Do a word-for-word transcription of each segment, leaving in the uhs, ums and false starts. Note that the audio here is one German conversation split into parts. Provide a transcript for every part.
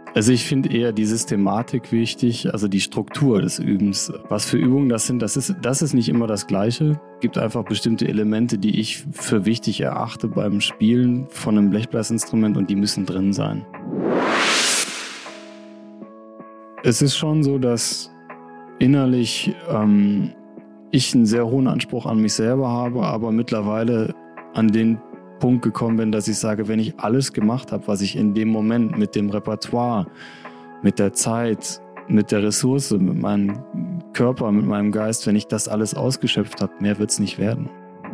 Also ich finde eher die Systematik wichtig, also die Struktur des Übens. Was für Übungen das sind, das ist, das ist nicht immer das Gleiche. Es gibt einfach bestimmte Elemente, die ich für wichtig erachte beim Spielen von einem Blechblasinstrument und die müssen drin sein. Es ist schon so, dass innerlich ähm, ich einen sehr hohen Anspruch an mich selber habe, aber mittlerweile an den Punkt gekommen bin, dass ich sage, wenn ich alles gemacht habe, was ich in dem Moment mit dem Repertoire, mit der Zeit, mit der Ressource, mit meinem Körper, mit meinem Geist, wenn ich das alles ausgeschöpft habe, mehr wird es nicht werden.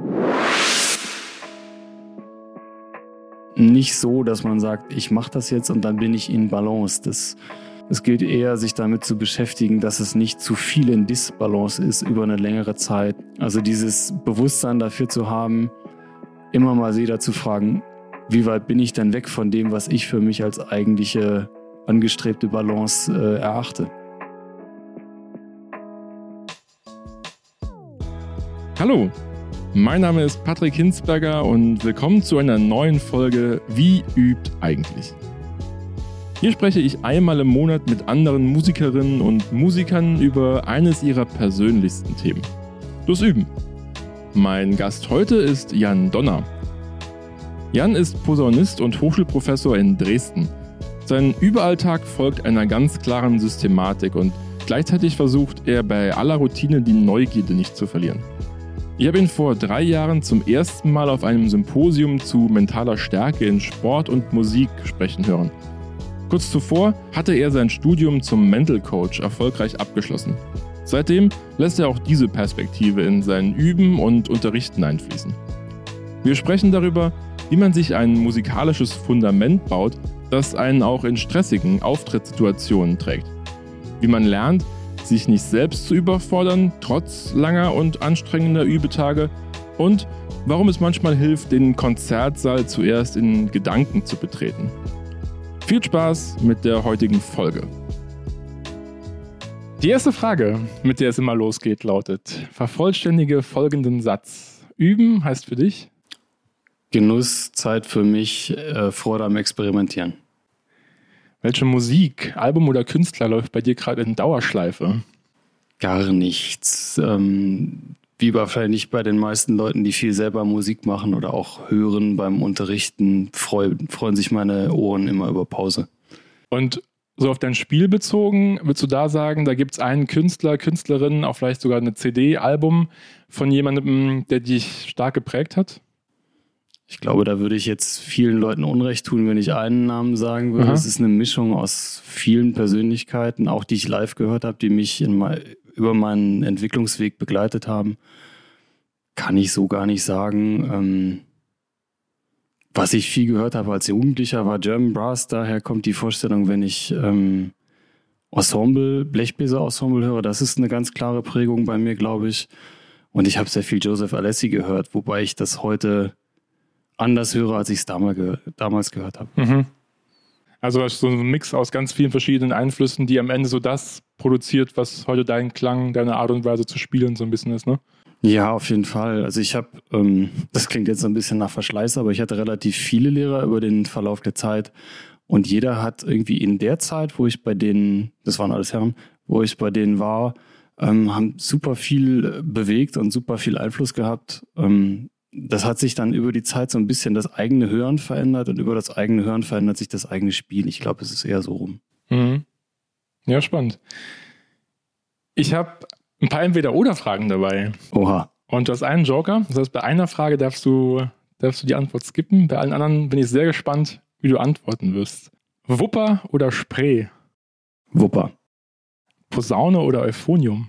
Nicht so, dass man sagt, ich mache das jetzt und dann bin ich in Balance. Das, es gilt eher, sich damit zu beschäftigen, dass es nicht zu viel in Disbalance ist über eine längere Zeit. Also dieses Bewusstsein dafür zu haben, immer mal wieder zu fragen, wie weit bin ich denn weg von dem, was ich für mich als eigentliche angestrebte Balance äh, erachte. Hallo, mein Name ist Patrick Hinsberger und willkommen zu einer neuen Folge Wie übt eigentlich? Hier spreche ich einmal im Monat mit anderen Musikerinnen und Musikern über eines ihrer persönlichsten Themen, das Üben. Mein Gast heute ist Jan Donner. Jan ist Posaunist und Hochschulprofessor in Dresden. Sein Überalltag folgt einer ganz klaren Systematik und gleichzeitig versucht er bei aller Routine die Neugierde nicht zu verlieren. Ich habe ihn vor drei Jahren zum ersten Mal auf einem Symposium zu mentaler Stärke in Sport und Musik sprechen hören. Kurz zuvor hatte er sein Studium zum Mental Coach erfolgreich abgeschlossen. Seitdem lässt er auch diese Perspektive in sein Üben und Unterrichten einfließen. Wir sprechen darüber, wie man sich ein musikalisches Fundament baut, das einen auch in stressigen Auftrittssituationen trägt. Wie man lernt, sich nicht selbst zu überfordern, trotz langer und anstrengender Übetage, und warum es manchmal hilft, den Konzertsaal zuerst in Gedanken zu betreten. Viel Spaß mit der heutigen Folge. Die erste Frage, mit der es immer losgeht, lautet: Vervollständige folgenden Satz. Üben heißt für dich? Genuss, Zeit für mich, äh, Freude am Experimentieren. Welche Musik, Album oder Künstler läuft bei dir gerade in Dauerschleife? Gar nichts. Ähm, wie wahrscheinlich bei den meisten Leuten, die viel selber Musik machen oder auch hören beim Unterrichten, freuen, freuen sich meine Ohren immer über Pause. Und so auf dein Spiel bezogen, würdest du da sagen, da gibt es einen Künstler, Künstlerin, auch vielleicht sogar eine C D, Album von jemandem, der dich stark geprägt hat? Ich glaube, da würde ich jetzt vielen Leuten Unrecht tun, wenn ich einen Namen sagen würde. Es ist eine Mischung aus vielen Persönlichkeiten, auch die ich live gehört habe, die mich in mein, über meinen Entwicklungsweg begleitet haben. Kann ich so gar nicht sagen. Ähm, Was ich viel gehört habe als Jugendlicher, war German Brass. Daher kommt die Vorstellung, wenn ich ähm, Ensemble, Blechbläser-Ensemble höre, das ist eine ganz klare Prägung bei mir, glaube ich. Und ich habe sehr viel Joseph Alessi gehört, wobei ich das heute anders höre, als ich es damals, ge- damals gehört habe. Mhm. Also so ein Mix aus ganz vielen verschiedenen Einflüssen, die am Ende so das produziert, was heute dein Klang, deine Art und Weise zu spielen so ein bisschen ist, ne? Ja, auf jeden Fall. Also ich habe, ähm, das klingt jetzt ein bisschen nach Verschleiß, aber ich hatte relativ viele Lehrer über den Verlauf der Zeit und jeder hat irgendwie in der Zeit, wo ich bei denen, das waren alles Herren, wo ich bei denen war, ähm, haben super viel bewegt und super viel Einfluss gehabt. Ähm, das hat sich dann über die Zeit so ein bisschen das eigene Hören verändert und über das eigene Hören verändert sich das eigene Spiel. Ich glaube, es ist eher so rum. Mhm. Ja, spannend. Ich habe ein paar Entweder-Oder-Fragen dabei. Oha. Und du hast einen Joker. Das heißt, bei einer Frage darfst du, darfst du die Antwort skippen. Bei allen anderen bin ich sehr gespannt, wie du antworten wirst. Wupper oder Spree? Wupper. Posaune oder Euphonium?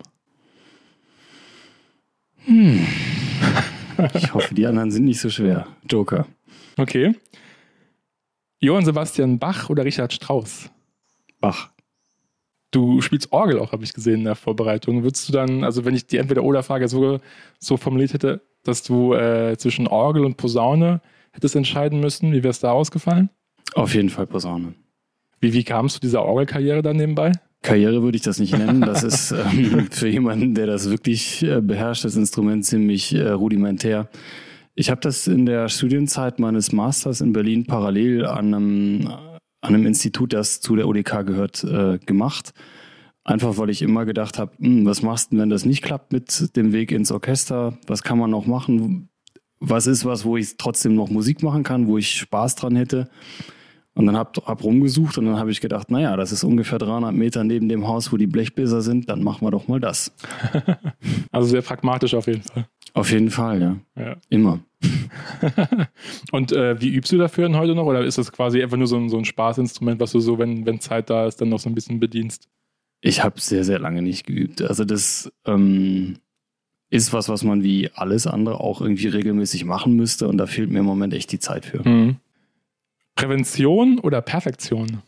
Hm. Ich hoffe, die anderen sind nicht so schwer. Joker. Okay. Johann Sebastian Bach oder Richard Strauss? Bach. Du spielst Orgel auch, habe ich gesehen in der Vorbereitung. Würdest du dann, also wenn ich die Entweder-Oder-Frage so, so formuliert hätte, dass du äh, zwischen Orgel und Posaune hättest entscheiden müssen, wie wäre es da ausgefallen? Auf jeden Fall Posaune. Wie, wie kamst du dieser Orgelkarriere dann nebenbei? Karriere würde ich das nicht nennen. Das ist ähm, für jemanden, der das wirklich äh, beherrscht, das Instrument ziemlich äh, rudimentär. Ich habe das in der Studienzeit meines Masters in Berlin parallel an einem, an an einem Institut, das zu der O D K gehört, äh, gemacht. Einfach, weil ich immer gedacht habe, was machst du, wenn das nicht klappt mit dem Weg ins Orchester? Was kann man noch machen? Was ist was, wo ich trotzdem noch Musik machen kann, wo ich Spaß dran hätte? Und dann hab, hab rumgesucht und dann habe ich gedacht, naja, das ist ungefähr dreihundert Meter neben dem Haus, wo die Blechbläser sind, dann machen wir doch mal das. Also sehr pragmatisch auf jeden Fall. Auf jeden Fall, ja. ja. Immer. Und äh, wie übst du dafür denn heute noch? Oder ist das quasi einfach nur so ein, so ein Spaßinstrument, was du so, wenn, wenn Zeit da ist, dann noch so ein bisschen bedienst? Ich habe sehr, sehr lange nicht geübt. Also das ähm, ist was, was man wie alles andere auch irgendwie regelmäßig machen müsste und da fehlt mir im Moment echt die Zeit für. Mhm. Prävention oder Perfektion?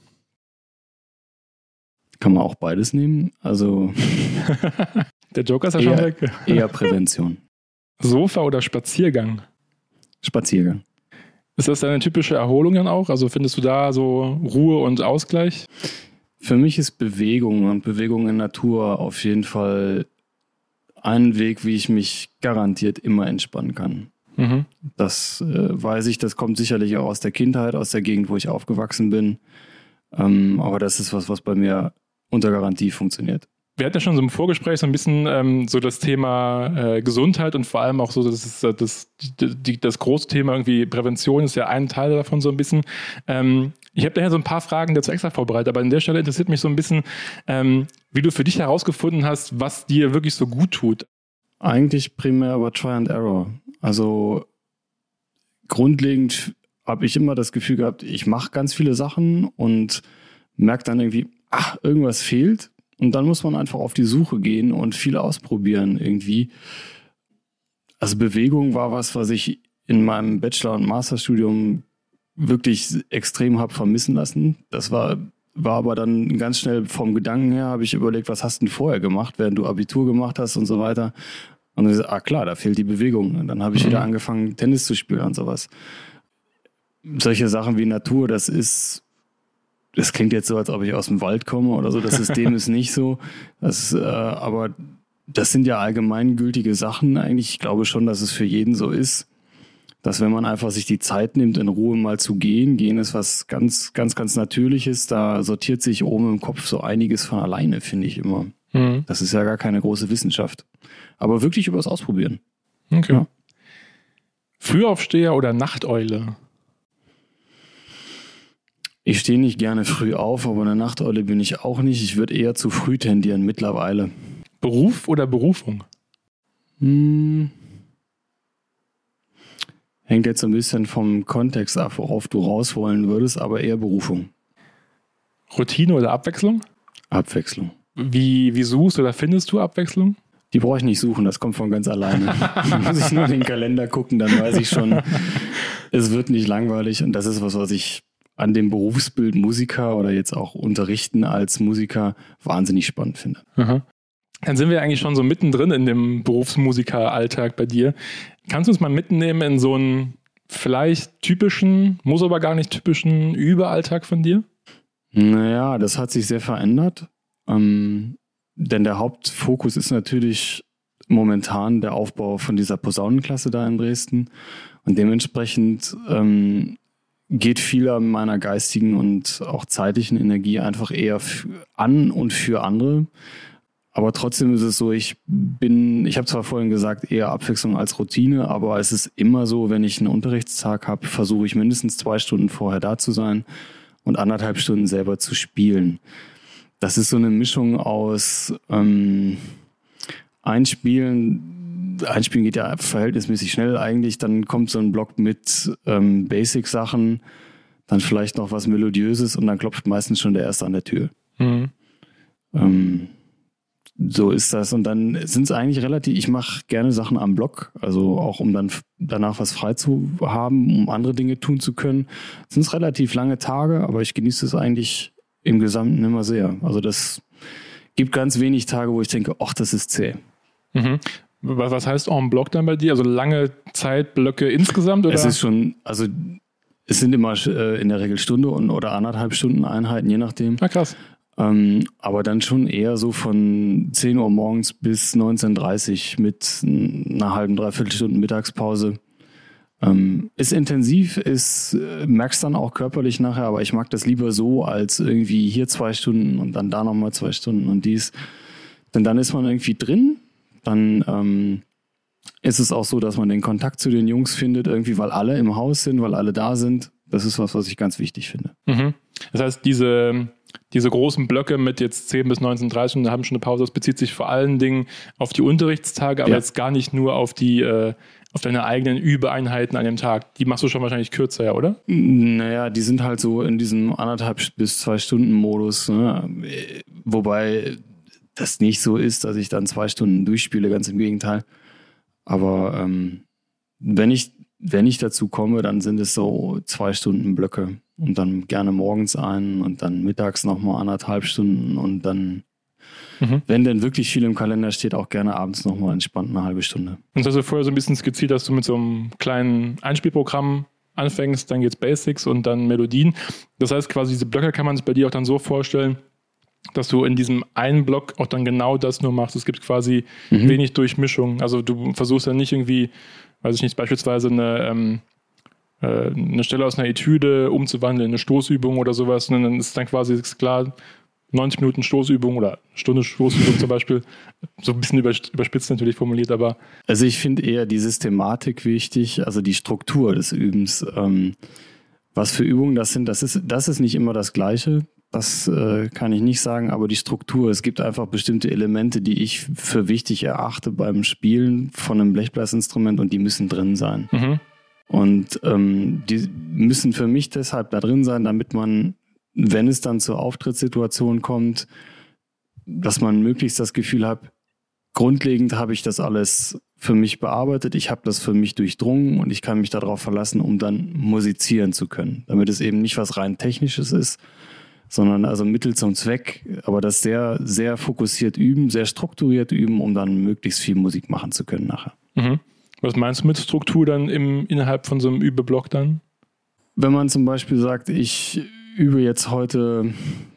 Kann man auch beides nehmen. Also der Joker ist ja eher, schon weg. Eher Prävention. Sofa oder Spaziergang? Spaziergang. Ist das deine typische Erholung dann auch? Also findest du da so Ruhe und Ausgleich? Für mich ist Bewegung und Bewegung in Natur auf jeden Fall ein Weg, wie ich mich garantiert immer entspannen kann. Mhm. Das äh, weiß ich, das kommt sicherlich auch aus der Kindheit, aus der Gegend, wo ich aufgewachsen bin. Ähm, aber das ist was, was bei mir unter Garantie funktioniert. Wir hatten ja schon so im Vorgespräch so ein bisschen ähm, so das Thema äh, Gesundheit und vor allem auch so das, ist, das, die, das große Thema irgendwie Prävention ist ja ein Teil davon so ein bisschen. Ähm, ich habe daher so ein paar Fragen dazu extra vorbereitet, aber an der Stelle interessiert mich so ein bisschen, ähm, wie du für dich herausgefunden hast, was dir wirklich so gut tut. Eigentlich primär aber Try and Error. Also grundlegend habe ich immer das Gefühl gehabt, ich mache ganz viele Sachen und merke dann irgendwie, ach, irgendwas fehlt. Und dann muss man einfach auf die Suche gehen und viel ausprobieren irgendwie. Also Bewegung war was, was ich in meinem Bachelor- und Masterstudium wirklich extrem habe vermissen lassen. Das war, war aber dann ganz schnell vom Gedanken her, habe ich überlegt, was hast du denn vorher gemacht, während du Abitur gemacht hast und so weiter. Und dann gesagt, ah klar, da fehlt die Bewegung. Und dann habe ich mhm. wieder angefangen, Tennis zu spielen und sowas. Solche Sachen wie Natur, das ist... Das klingt jetzt so, als ob ich aus dem Wald komme oder so. Das System ist nicht so. Das, äh, aber das sind ja allgemeingültige Sachen eigentlich. Ich glaube schon, dass es für jeden so ist, dass wenn man einfach sich die Zeit nimmt, in Ruhe mal zu gehen, gehen ist was ganz, ganz, ganz Natürliches. Da sortiert sich oben im Kopf so einiges von alleine, finde ich immer. Mhm. Das ist ja gar keine große Wissenschaft. Aber wirklich übers Ausprobieren. Okay. Ja. Frühaufsteher oder Nachteule? Ich stehe nicht gerne früh auf, aber eine Nachteule bin ich auch nicht. Ich würde eher zu früh tendieren mittlerweile. Beruf oder Berufung? Hm. Hängt jetzt so ein bisschen vom Kontext ab, worauf du raus wollen würdest, aber eher Berufung. Routine oder Abwechslung? Abwechslung. Wie, wie suchst oder findest du Abwechslung? Die brauche ich nicht suchen, das kommt von ganz alleine. Da muss ich nur in den Kalender gucken, dann weiß ich schon, es wird nicht langweilig. Und das ist was, was ich an dem Berufsbild Musiker oder jetzt auch Unterrichten als Musiker wahnsinnig spannend finde. Aha. Dann sind wir eigentlich schon so mittendrin in dem Berufsmusiker-Alltag bei dir. Kannst du uns mal mitnehmen in so einen vielleicht typischen, muss aber gar nicht typischen Überalltag von dir? Naja, das hat sich sehr verändert. Ähm, denn der Hauptfokus ist natürlich momentan der Aufbau von dieser Posaunenklasse da in Dresden. Und dementsprechend ähm, geht viel an meiner geistigen und auch zeitlichen Energie einfach eher an und für andere. Aber trotzdem ist es so, ich bin, ich habe zwar vorhin gesagt, eher Abwechslung als Routine, aber es ist immer so, wenn ich einen Unterrichtstag habe, versuche ich mindestens zwei Stunden vorher da zu sein und anderthalb Stunden selber zu spielen. Das ist so eine Mischung aus ähm, Einspielen, Einspielen geht ja verhältnismäßig schnell eigentlich, dann kommt so ein Block mit ähm, Basic-Sachen, dann vielleicht noch was Melodiöses und dann klopft meistens schon der Erste an der Tür. Mhm. Ähm, so ist das. Und dann sind es eigentlich relativ, ich mache gerne Sachen am Block, also auch um dann danach was frei zu haben, um andere Dinge tun zu können. Es sind relativ lange Tage, aber ich genieße es eigentlich im Gesamten immer sehr. Also das gibt ganz wenig Tage, wo ich denke, ach, das ist zäh. Mhm. Was heißt en bloc dann bei dir? Also lange Zeitblöcke insgesamt? Oder? Es ist schon, also es sind immer äh, in der Regel Stunde und, oder anderthalb Stunden Einheiten, je nachdem. Ah, krass. Ähm, aber dann schon eher so von zehn Uhr morgens bis neunzehn Uhr dreißig mit einer halben, dreiviertel Stunden Mittagspause. Ähm, ist intensiv, ist, äh, merkst dann auch körperlich nachher, aber ich mag das lieber so, als irgendwie hier zwei Stunden und dann da nochmal zwei Stunden und dies. Denn dann ist man irgendwie drin, dann ähm, ist es auch so, dass man den Kontakt zu den Jungs findet, irgendwie, weil alle im Haus sind, weil alle da sind. Das ist was, was ich ganz wichtig finde. Mhm. Das heißt, diese, diese großen Blöcke mit jetzt zehn bis neunzehn, dreißig Stunden, eine halbe Stunde Pause, das bezieht sich vor allen Dingen auf die Unterrichtstage, aber ja. jetzt gar nicht nur auf die äh, auf deine eigenen Übeeinheiten an dem Tag. Die machst du schon wahrscheinlich kürzer, ja, oder? Naja, die sind halt so in diesem anderthalb bis zwei Stunden Modus. Ne? Wobei das nicht so ist, dass ich dann zwei Stunden durchspiele, ganz im Gegenteil. Aber ähm, wenn ich wenn ich dazu komme, dann sind es so zwei Stunden Blöcke und dann gerne morgens einen und dann mittags nochmal anderthalb Stunden und dann Mhm. wenn denn wirklich viel im Kalender steht, auch gerne abends nochmal entspannt eine halbe Stunde. Und hast du vorher so ein bisschen skizziert, dass du mit so einem kleinen Einspielprogramm anfängst, dann geht's Basics und dann Melodien. Das heißt quasi, diese Blöcke kann man sich bei dir auch dann so vorstellen, dass du in diesem einen Block auch dann genau das nur machst. Es gibt quasi mhm. wenig Durchmischung. Also du versuchst dann nicht irgendwie, weiß ich nicht, beispielsweise eine, ähm, äh, eine Stelle aus einer Etüde umzuwandeln in eine Stoßübung oder sowas, sondern dann ist dann quasi ist klar, neunzig Minuten Stoßübung oder Stunde Stoßübung zum Beispiel, so ein bisschen überspitzt natürlich formuliert, aber... Also ich finde eher die Systematik wichtig, also die Struktur des Übens. Ähm, was für Übungen das sind, das ist, das ist nicht immer das Gleiche, das äh, kann ich nicht sagen, aber die Struktur, es gibt einfach bestimmte Elemente, die ich für wichtig erachte beim Spielen von einem Blechblasinstrument und die müssen drin sein. Mhm. Und ähm, die müssen für mich deshalb da drin sein, damit man, wenn es dann zur Auftrittssituation kommt, dass man möglichst das Gefühl hat, grundlegend habe ich das alles für mich bearbeitet, ich habe das für mich durchdrungen und ich kann mich darauf verlassen, um dann musizieren zu können. Damit es eben nicht was rein Technisches ist, sondern also Mittel zum Zweck, aber das sehr, sehr fokussiert üben, sehr strukturiert üben, um dann möglichst viel Musik machen zu können nachher. Mhm. Was meinst du mit Struktur dann im, innerhalb von so einem Übeblock dann? Wenn man zum Beispiel sagt, ich übe jetzt heute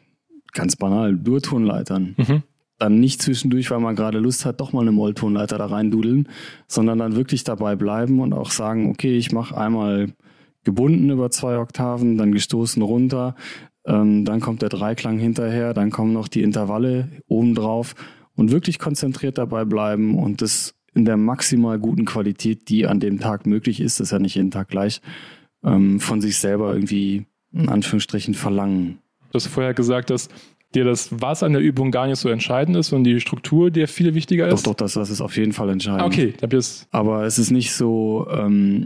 ganz banal Durtonleitern, mhm. dann nicht zwischendurch, weil man gerade Lust hat, doch mal eine Molltonleiter da reindudeln, sondern dann wirklich dabei bleiben und auch sagen, okay, ich mache einmal gebunden über zwei Oktaven, dann gestoßen runter, ähm, dann kommt der Dreiklang hinterher, dann kommen noch die Intervalle obendrauf und wirklich konzentriert dabei bleiben und das in der maximal guten Qualität, die an dem Tag möglich ist, das ist ja nicht jeden Tag gleich, ähm, von sich selber irgendwie in Anführungsstrichen verlangen. Du hast vorher gesagt, dass dir das Was an der Übung gar nicht so entscheidend ist und die Struktur dir viel wichtiger ist? Doch, doch, das, das ist auf jeden Fall entscheidend. Okay, da bist aber es ist nicht so, ähm,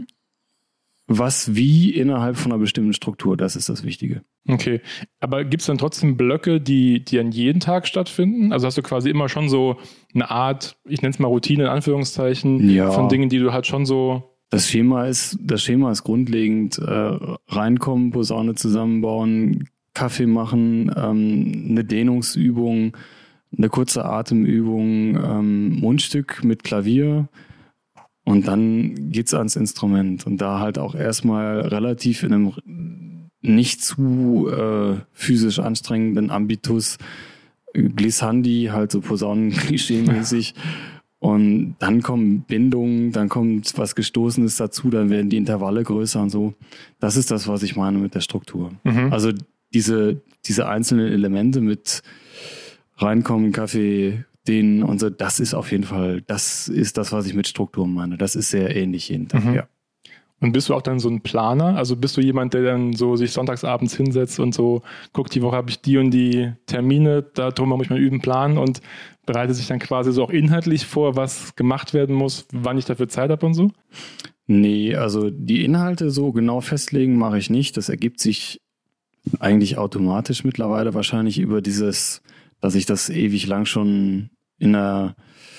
was wie innerhalb von einer bestimmten Struktur, das ist das Wichtige. Okay, aber gibt es dann trotzdem Blöcke, die, die an jeden Tag stattfinden? Also hast du quasi immer schon so eine Art, ich nenne es mal Routine in Anführungszeichen, ja, von Dingen, die du halt schon so... Das Schema ist, das Schema ist grundlegend, äh, reinkommen, Posaune zusammenbauen, Kaffee machen, ähm, eine Dehnungsübung, eine kurze Atemübung, ähm, Mundstück mit Klavier und dann geht's ans Instrument und da halt auch erstmal relativ in einem nicht zu äh, physisch anstrengenden Ambitus, Glissandi, halt so Posaunen-Klischee-mäßig. Und dann kommen Bindungen, dann kommt was Gestoßenes dazu, dann werden die Intervalle größer und so. Das ist das, was ich meine mit der Struktur. Mhm. Also diese, diese einzelnen Elemente mit reinkommen, Kaffee, dehnen und so, das ist auf jeden Fall, das ist das, was ich mit Struktur meine. Das ist sehr ähnlich jeden Tag, mhm. ja. Und bist du auch dann so ein Planer? Also bist du jemand, der dann so sich sonntagsabends hinsetzt und so guckt, die Woche habe ich die und die Termine, darum muss ich mein Üben planen und bereitet sich dann quasi so auch inhaltlich vor, was gemacht werden muss, wann ich dafür Zeit habe und so? Nee, also die Inhalte so genau festlegen mache ich nicht. Das ergibt sich eigentlich automatisch mittlerweile wahrscheinlich über dieses, dass ich das ewig lang schon in einer,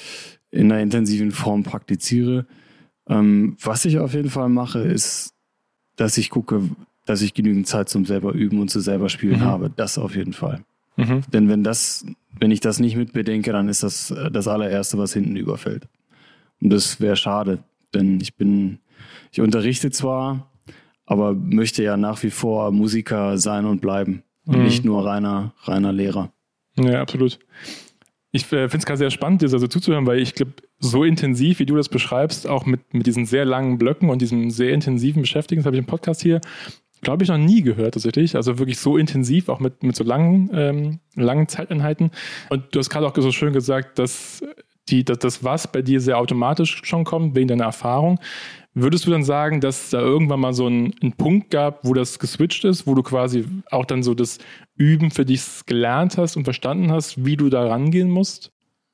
in einer intensiven Form praktiziere. Ähm, was ich auf jeden Fall mache, ist, dass ich gucke, dass ich genügend Zeit zum selber üben und zu selber spielen mhm. habe. Das auf jeden Fall. Mhm. Denn wenn das, wenn ich das nicht mit bedenke, dann ist das das allererste, was hinten überfällt. Und das wäre schade, denn ich bin, ich unterrichte zwar, aber möchte ja nach wie vor Musiker sein und bleiben und mhm. nicht nur reiner, reiner Lehrer. Ja, absolut. Ich äh, finde es gerade sehr spannend, dir so zuzuhören, weil ich glaube, so intensiv, wie du das beschreibst, auch mit, mit diesen sehr langen Blöcken und diesem sehr intensiven Beschäftigen, das habe ich im Podcast hier, glaube ich, noch nie gehört tatsächlich. Also wirklich so intensiv, auch mit, mit so langen, ähm, langen Zeiteinheiten. Und du hast gerade auch so schön gesagt, dass, die, dass das Was bei dir sehr automatisch schon kommt, wegen deiner Erfahrung. Würdest du dann sagen, dass da irgendwann mal so ein, ein Punkt gab, wo das geswitcht ist, wo du quasi auch dann so das Üben für dich gelernt hast und verstanden hast, wie du da rangehen musst?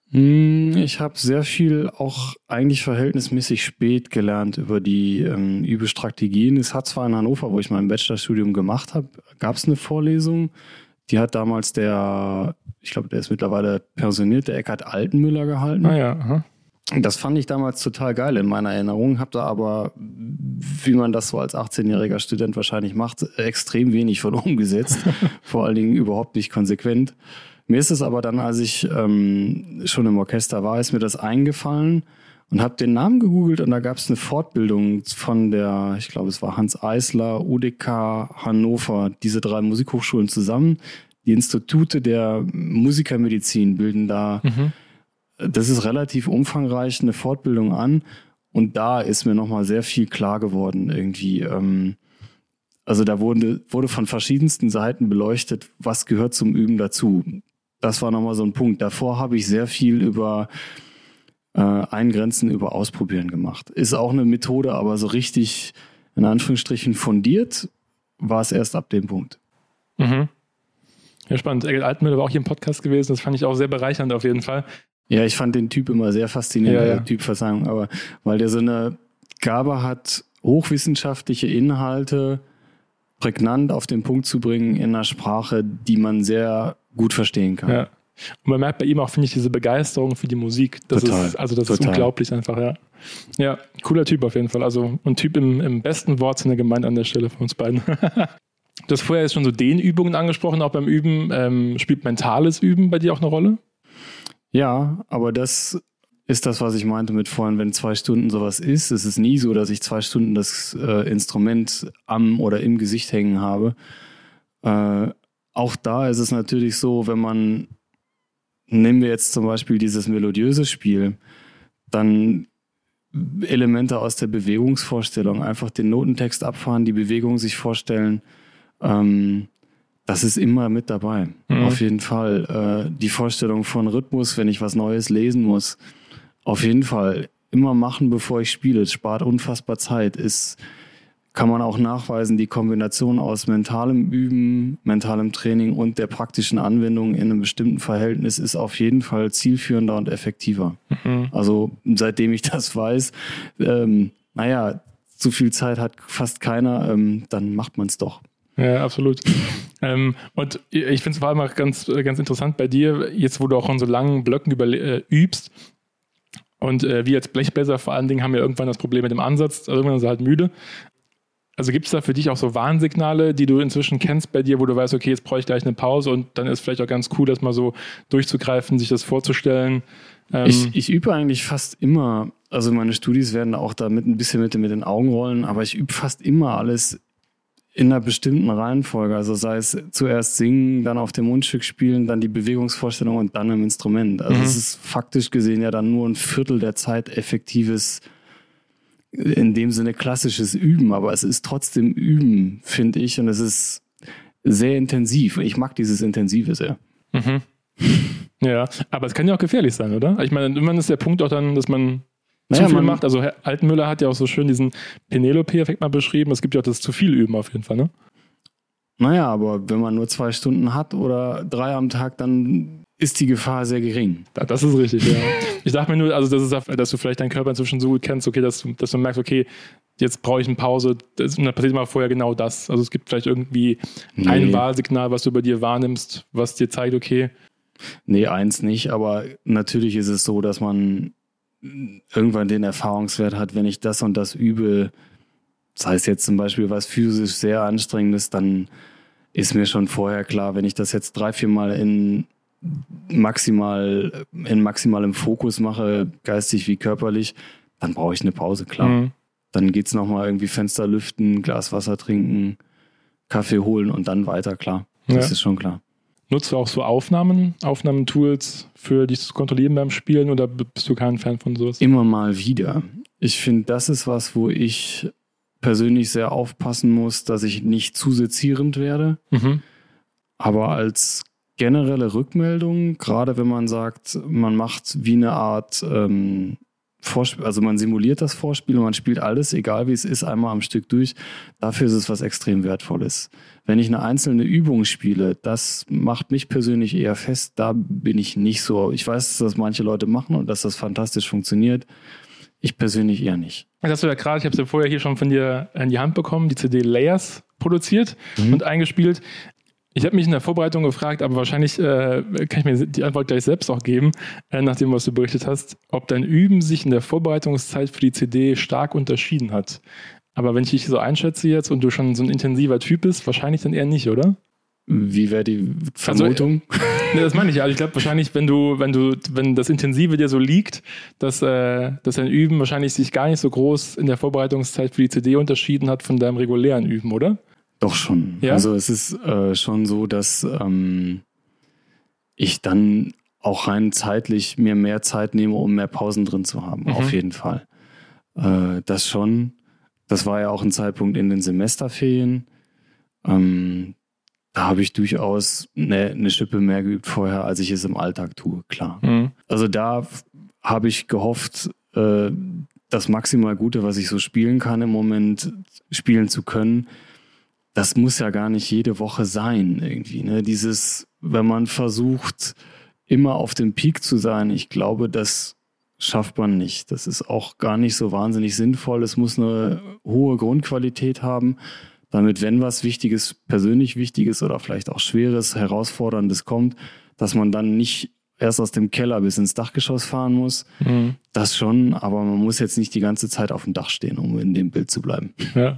Ich habe sehr viel auch eigentlich verhältnismäßig spät gelernt über die ähm, Übestrategien. Es hat zwar in Hannover, wo ich mein Bachelorstudium gemacht habe, gab es eine Vorlesung, die hat damals der, ich glaube, der ist mittlerweile pensioniert, der Eckhard Altenmüller gehalten. Ah ja, aha. Das fand ich damals total geil in meiner Erinnerung, habe da aber, wie man das so als achtzehnjähriger Student wahrscheinlich macht, extrem wenig von umgesetzt, vor allen Dingen überhaupt nicht konsequent. Mir ist es aber dann, als ich ähm, schon im Orchester war, ist mir das eingefallen und habe den Namen gegoogelt und da gab es eine Fortbildung von der, ich glaube es war Hans Eisler, U D K Hannover, diese drei Musikhochschulen zusammen. Die Institute der Musikermedizin bilden da, mhm. das ist relativ umfangreich, eine Fortbildung an und da ist mir nochmal sehr viel klar geworden irgendwie. Ähm, also da wurde, wurde von verschiedensten Seiten beleuchtet, was gehört zum Üben dazu. Das war nochmal so ein Punkt. Davor habe ich sehr viel über äh, Eingrenzen, über Ausprobieren gemacht. Ist auch eine Methode, aber so richtig, in Anführungsstrichen, fundiert war es erst ab dem Punkt. Mhm. Ja, spannend. Eckhard Altenmüller war auch hier im Podcast gewesen. Das fand ich auch sehr bereichernd auf jeden Fall. Ja, ich fand den Typ immer sehr faszinierend, ja, ja. der Typ, Verzeihung, aber weil der so eine Gabe hat, hochwissenschaftliche Inhalte prägnant auf den Punkt zu bringen in einer Sprache, die man sehr gut verstehen kann. Ja. Und man merkt bei ihm auch, finde ich, diese Begeisterung für die Musik. Das Total. Ist, also das Total. ist unglaublich einfach, ja. Ja, cooler Typ auf jeden Fall. Also ein Typ im, im besten Wortsinne gemeint an der Stelle von uns beiden. Du hast vorher jetzt schon so Dehnübungen angesprochen, auch beim Üben. Ähm, spielt mentales Üben bei dir auch eine Rolle? Ja, aber das ist das, was ich meinte mit vorhin, wenn zwei Stunden sowas ist. Es ist nie so, dass ich zwei Stunden das äh, Instrument am oder im Gesicht hängen habe. Äh, auch da ist es natürlich so, wenn man, nehmen wir jetzt zum Beispiel dieses melodiöse Spiel, dann Elemente aus der Bewegungsvorstellung, einfach den Notentext abfahren, die Bewegung sich vorstellen, ähm, das ist immer mit dabei. Mhm. Auf jeden Fall. Äh, die Vorstellung von Rhythmus, wenn ich was Neues lesen muss, auf jeden Fall immer machen, bevor ich spiele. Es spart unfassbar Zeit. Ist, kann man auch nachweisen, die Kombination aus mentalem Üben, mentalem Training und der praktischen Anwendung in einem bestimmten Verhältnis ist auf jeden Fall zielführender und effektiver. Mhm. Also seitdem ich das weiß, ähm, naja, zu viel Zeit hat fast keiner, ähm, dann macht man es doch. Ja, absolut. ähm, und ich finde es vor allem auch ganz, ganz interessant bei dir, jetzt wo du auch in so langen Blöcken über, äh, übst und äh, wir als Blechbläser vor allen Dingen haben ja irgendwann das Problem mit dem Ansatz, also irgendwann ist er halt müde. Also gibt es da für dich auch so Warnsignale, die du inzwischen kennst bei dir, wo du weißt, okay, jetzt brauche ich gleich eine Pause und dann ist vielleicht auch ganz cool, das mal so durchzugreifen, sich das vorzustellen. Ähm ich, ich übe eigentlich fast immer, also meine Studis werden auch da mit ein bisschen mit, mit den Augen rollen, aber ich übe fast immer alles in einer bestimmten Reihenfolge, also sei es zuerst singen, dann auf dem Mundstück spielen, dann die Bewegungsvorstellung und dann im Instrument. Also mhm. es ist faktisch gesehen ja dann nur ein Viertel der Zeit effektives, in dem Sinne klassisches Üben, aber es ist trotzdem Üben, finde ich, und es ist sehr intensiv. Ich mag dieses Intensive sehr. Mhm. Ja, aber es kann ja auch gefährlich sein, oder? Ich meine, irgendwann ist der Punkt auch dann, dass man Naja, zu viel man, macht. Also Herr Altenmüller hat ja auch so schön diesen Penelope-Effekt mal beschrieben. Es gibt ja auch das zu viel Üben auf jeden Fall, ne? Naja, aber wenn man nur zwei Stunden hat oder drei am Tag, dann ist die Gefahr sehr gering. Ja, das ist richtig, ja. Ich dachte mir nur, also das ist, dass du vielleicht deinen Körper inzwischen so gut kennst, okay, dass du, dass du merkst, okay, jetzt brauche ich eine Pause. Das, und dann passiert mal vorher genau das. Also es gibt vielleicht irgendwie nee. ein Wahlsignal, was du bei dir wahrnimmst, was dir zeigt, okay. Nee, eins nicht, aber natürlich ist es so, dass man irgendwann den Erfahrungswert hat, wenn ich das und das übe, das heißt jetzt zum Beispiel was physisch sehr Anstrengendes, dann ist mir schon vorher klar, wenn ich das jetzt drei, vier Mal in maximal in maximalem Fokus mache, geistig wie körperlich, dann brauche ich eine Pause, klar. Mhm. Dann geht's nochmal irgendwie Fenster lüften, Glas Wasser trinken, Kaffee holen und dann weiter, klar. Das ja. ist schon klar. Nutzt du auch so Aufnahmen, Aufnahmetools für dich zu kontrollieren beim Spielen oder bist du kein Fan von sowas? Immer mal wieder. Ich finde, das ist was, wo ich persönlich sehr aufpassen muss, dass ich nicht zu sezierend werde. Mhm. Aber als generelle Rückmeldung, gerade wenn man sagt, man macht wie eine Art ähm, Vorspiel, also man simuliert das Vorspiel und man spielt alles, egal wie es ist, einmal am Stück durch. Dafür ist es was extrem Wertvolles. Wenn ich eine einzelne Übung spiele, das macht mich persönlich eher fest, da bin ich nicht so. Ich weiß, dass das manche Leute machen und dass das fantastisch funktioniert. Ich persönlich eher nicht. Das hast du ja gerade, ich habe es ja vorher hier schon von dir in die Hand bekommen, die C D Layers produziert mhm. und eingespielt. Ich habe mich in der Vorbereitung gefragt, aber wahrscheinlich äh, kann ich mir die Antwort gleich selbst auch geben, äh, nach dem, was du berichtet hast, ob dein Üben sich in der Vorbereitungszeit für die C D stark unterschieden hat. Aber wenn ich dich so einschätze jetzt und du schon so ein intensiver Typ bist, wahrscheinlich dann eher nicht, oder? Wie wäre die Vermutung? Also, ne, das meine ich ja. Also ich glaube wahrscheinlich, wenn du, wenn du, wenn das Intensive dir so liegt, dass, äh, dass dein Üben wahrscheinlich sich gar nicht so groß in der Vorbereitungszeit für die C D unterschieden hat von deinem regulären Üben, oder? Doch schon. Ja? Also es ist äh, schon so, dass ähm, ich dann auch rein zeitlich mir mehr Zeit nehme, um mehr Pausen drin zu haben. Mhm. Auf jeden Fall. Äh, das schon. Das war ja auch ein Zeitpunkt in den Semesterferien. Ähm, da habe ich durchaus eine, eine Schippe mehr geübt vorher, als ich es im Alltag tue, klar. Mhm. Also da habe ich gehofft, äh, das maximal Gute, was ich so spielen kann im Moment, spielen zu können. Das muss ja gar nicht jede Woche sein irgendwie. Ne? Dieses, wenn man versucht, immer auf dem Peak zu sein, ich glaube, das schafft man nicht. Das ist auch gar nicht so wahnsinnig sinnvoll. Es muss eine hohe Grundqualität haben, damit, wenn was Wichtiges, persönlich Wichtiges oder vielleicht auch Schweres, Herausforderndes kommt, dass man dann nicht erst aus dem Keller bis ins Dachgeschoss fahren muss. Mhm. Das schon, aber man muss jetzt nicht die ganze Zeit auf dem Dach stehen, um in dem Bild zu bleiben. Ja.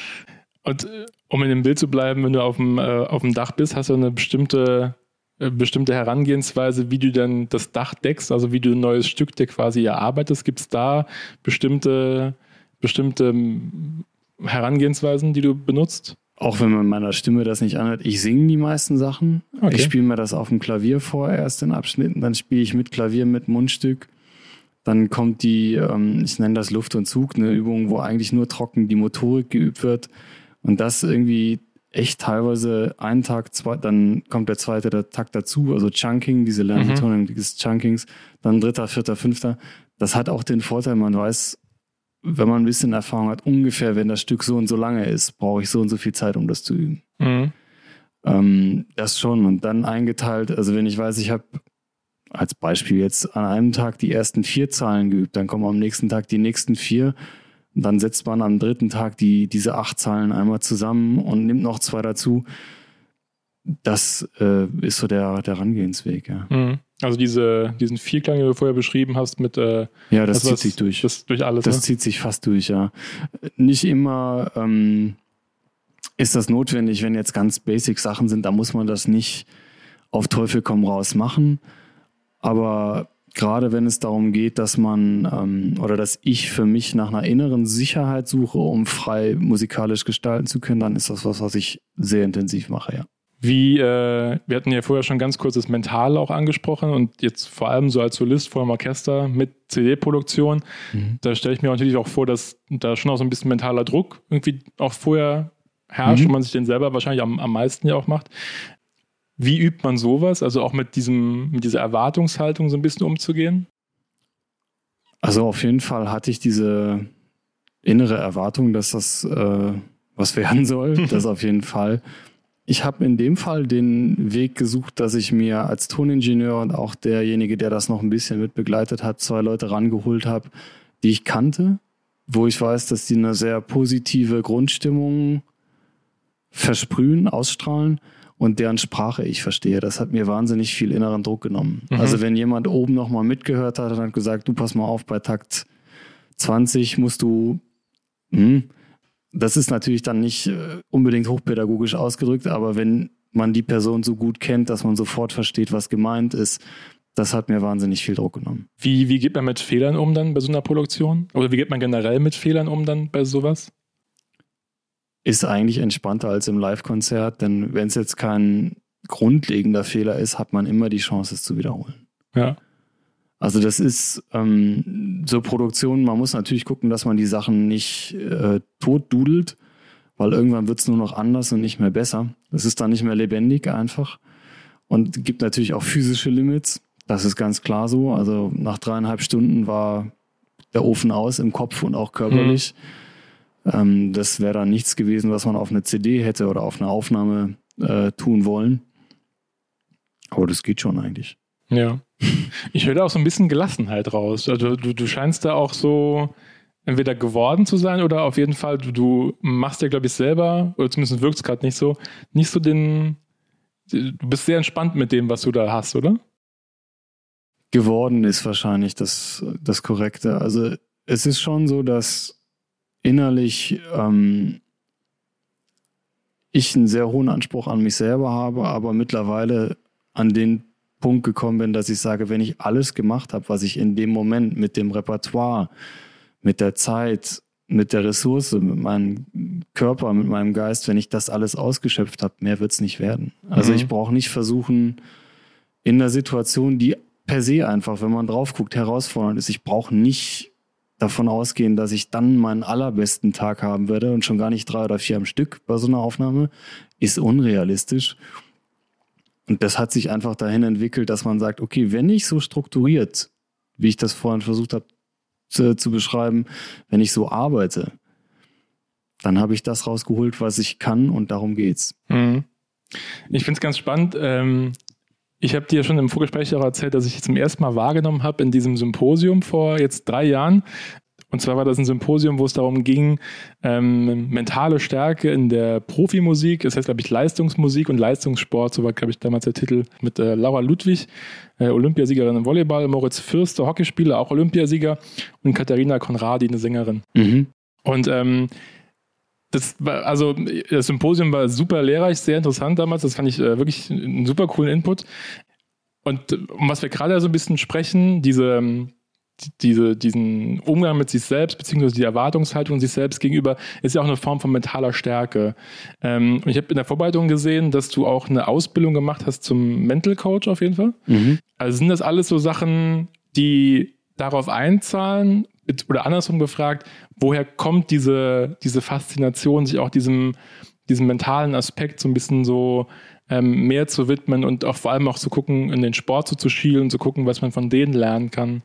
Und äh, um in dem Bild zu bleiben, wenn du auf dem, äh, auf dem Dach bist, hast du eine bestimmte, äh, bestimmte Herangehensweise, wie du dann das Dach deckst, also wie du ein neues Stück dir quasi erarbeitest. Gibt es da bestimmte, bestimmte Herangehensweisen, die du benutzt? Auch wenn man meiner Stimme das nicht anhört, ich singe die meisten Sachen. Okay. Ich spiele mir das auf dem Klavier vor, erst in Abschnitten, dann spiele ich mit Klavier, mit Mundstück. Dann kommt die, ähm, ich nenne das Luft und Zug, eine Übung, wo eigentlich nur trocken die Motorik geübt wird. Und das irgendwie echt teilweise einen Tag, zwei, dann kommt der zweite der Takt dazu, also Chunking, diese Lernbetonung mhm. des Chunkings, dann dritter, vierter, fünfter. Das hat auch den Vorteil, man weiß, wenn man ein bisschen Erfahrung hat, ungefähr, wenn das Stück so und so lange ist, brauche ich so und so viel Zeit, um das zu üben. Mhm. Ähm, das schon. Und dann eingeteilt, also wenn ich weiß, ich habe als Beispiel jetzt an einem Tag die ersten vier Zahlen geübt, dann kommen am nächsten Tag die nächsten vier. Und dann setzt man am dritten Tag die, diese acht Zahlen einmal zusammen und nimmt noch zwei dazu. Das äh, ist so der, der Herangehensweg, ja. Mhm. Also diese, diesen Vierklang, den du vorher beschrieben hast, mit äh, ja, das zieht was, sich durch. Das durch alles. Das ne? zieht sich fast durch, ja. Nicht immer ähm, ist das notwendig, wenn jetzt ganz basic Sachen sind, da muss man das nicht auf Teufel komm raus machen. Aber gerade wenn es darum geht, dass man ähm, oder dass ich für mich nach einer inneren Sicherheit suche, um frei musikalisch gestalten zu können, dann ist das was, was ich sehr intensiv mache, ja. Wie, äh, wir hatten ja vorher schon ganz kurz das Mentale auch angesprochen und jetzt vor allem so als Solist vor dem Orchester mit C D-Produktion, mhm. da stelle ich mir natürlich auch vor, dass da schon auch so ein bisschen mentaler Druck irgendwie auch vorher herrscht mhm. und man sich den selber wahrscheinlich am, am meisten ja auch macht. Wie übt man sowas, also auch mit diesem, mit dieser Erwartungshaltung so ein bisschen umzugehen? Also auf jeden Fall hatte ich diese innere Erwartung, dass das äh, was werden soll, das auf jeden Fall. Ich habe in dem Fall den Weg gesucht, dass ich mir als Toningenieur und auch derjenige, der das noch ein bisschen mit begleitet hat, zwei Leute rangeholt habe, die ich kannte, wo ich weiß, dass die eine sehr positive Grundstimmung versprühen, ausstrahlen und deren Sprache ich verstehe. Das hat mir wahnsinnig viel inneren Druck genommen. Mhm. Also wenn jemand oben nochmal mitgehört hat und hat gesagt, du pass mal auf, bei Takt zwanzig musst du... Hm, das ist natürlich dann nicht unbedingt hochpädagogisch ausgedrückt, aber wenn man die Person so gut kennt, dass man sofort versteht, was gemeint ist, das hat mir wahnsinnig viel Druck genommen. Wie, wie geht man mit Fehlern um dann bei so einer Produktion? Oder wie geht man generell mit Fehlern um dann bei sowas? Ist eigentlich entspannter als im Live-Konzert, denn wenn es jetzt kein grundlegender Fehler ist, hat man immer die Chance, es zu wiederholen. Ja. Also das ist ähm, so Produktion, man muss natürlich gucken, dass man die Sachen nicht äh, totdudelt, weil irgendwann wird es nur noch anders und nicht mehr besser. Es ist dann nicht mehr lebendig einfach und gibt natürlich auch physische Limits. Das ist ganz klar so. Also nach dreieinhalb Stunden war der Ofen aus im Kopf und auch körperlich. Mhm. Ähm, das wäre dann nichts gewesen, was man auf eine C D hätte oder auf eine Aufnahme äh, tun wollen. Aber das geht schon eigentlich. Ja. Ich höre da auch so ein bisschen Gelassenheit raus. Also du, du scheinst da auch so entweder geworden zu sein oder auf jeden Fall, du, du machst ja, glaube ich, selber, oder zumindest wirkt es gerade nicht so, nicht so den, du bist sehr entspannt mit dem, was du da hast, oder? Geworden ist wahrscheinlich das, das Korrekte. Also es ist schon so, dass innerlich ähm, ich einen sehr hohen Anspruch an mich selber habe, aber mittlerweile an den Punkt gekommen bin, dass ich sage, wenn ich alles gemacht habe, was ich in dem Moment mit dem Repertoire, mit der Zeit, mit der Ressource, mit meinem Körper, mit meinem Geist, wenn ich das alles ausgeschöpft habe, mehr wird es nicht werden. Also mhm. ich brauche nicht versuchen, in einer Situation, die per se einfach, wenn man drauf guckt, herausfordernd ist, ich brauche nicht davon ausgehen, dass ich dann meinen allerbesten Tag haben werde und schon gar nicht drei oder vier am Stück bei so einer Aufnahme, ist unrealistisch. Und das hat sich einfach dahin entwickelt, dass man sagt, okay, wenn ich so strukturiert, wie ich das vorhin versucht habe zu, zu beschreiben, wenn ich so arbeite, dann habe ich das rausgeholt, was ich kann und darum geht's. Mhm. Ich finde es ganz spannend. Ähm, ich habe dir schon im Vorgespräch auch erzählt, dass ich zum ersten Mal wahrgenommen habe in diesem Symposium vor jetzt drei Jahren. Und zwar war das ein Symposium, wo es darum ging, ähm, mentale Stärke in der Profimusik, das heißt, glaube ich, Leistungsmusik und Leistungssport, so war, glaube ich, damals der Titel, mit äh, Laura Ludwig, äh, Olympiasiegerin im Volleyball, Moritz Fürster, Hockeyspieler, auch Olympiasieger, und Katharina Conradi, eine Sängerin. Mhm. Und ähm, das war, also das Symposium war super lehrreich, sehr interessant damals, das fand ich äh, wirklich einen super coolen Input. Und um was wir gerade so ein bisschen sprechen, diese Diese, diesen Umgang mit sich selbst, beziehungsweise die Erwartungshaltung sich selbst gegenüber, ist ja auch eine Form von mentaler Stärke. Ähm, und ich habe in der Vorbereitung gesehen, dass du auch eine Ausbildung gemacht hast zum Mental Coach auf jeden Fall. Mhm. Also sind das alles so Sachen, die darauf einzahlen, oder andersrum gefragt, woher kommt diese, diese Faszination, sich auch diesem, diesem mentalen Aspekt so ein bisschen so ähm, mehr zu widmen und auch vor allem auch zu gucken, in den Sport so zu schielen, zu gucken, was man von denen lernen kann?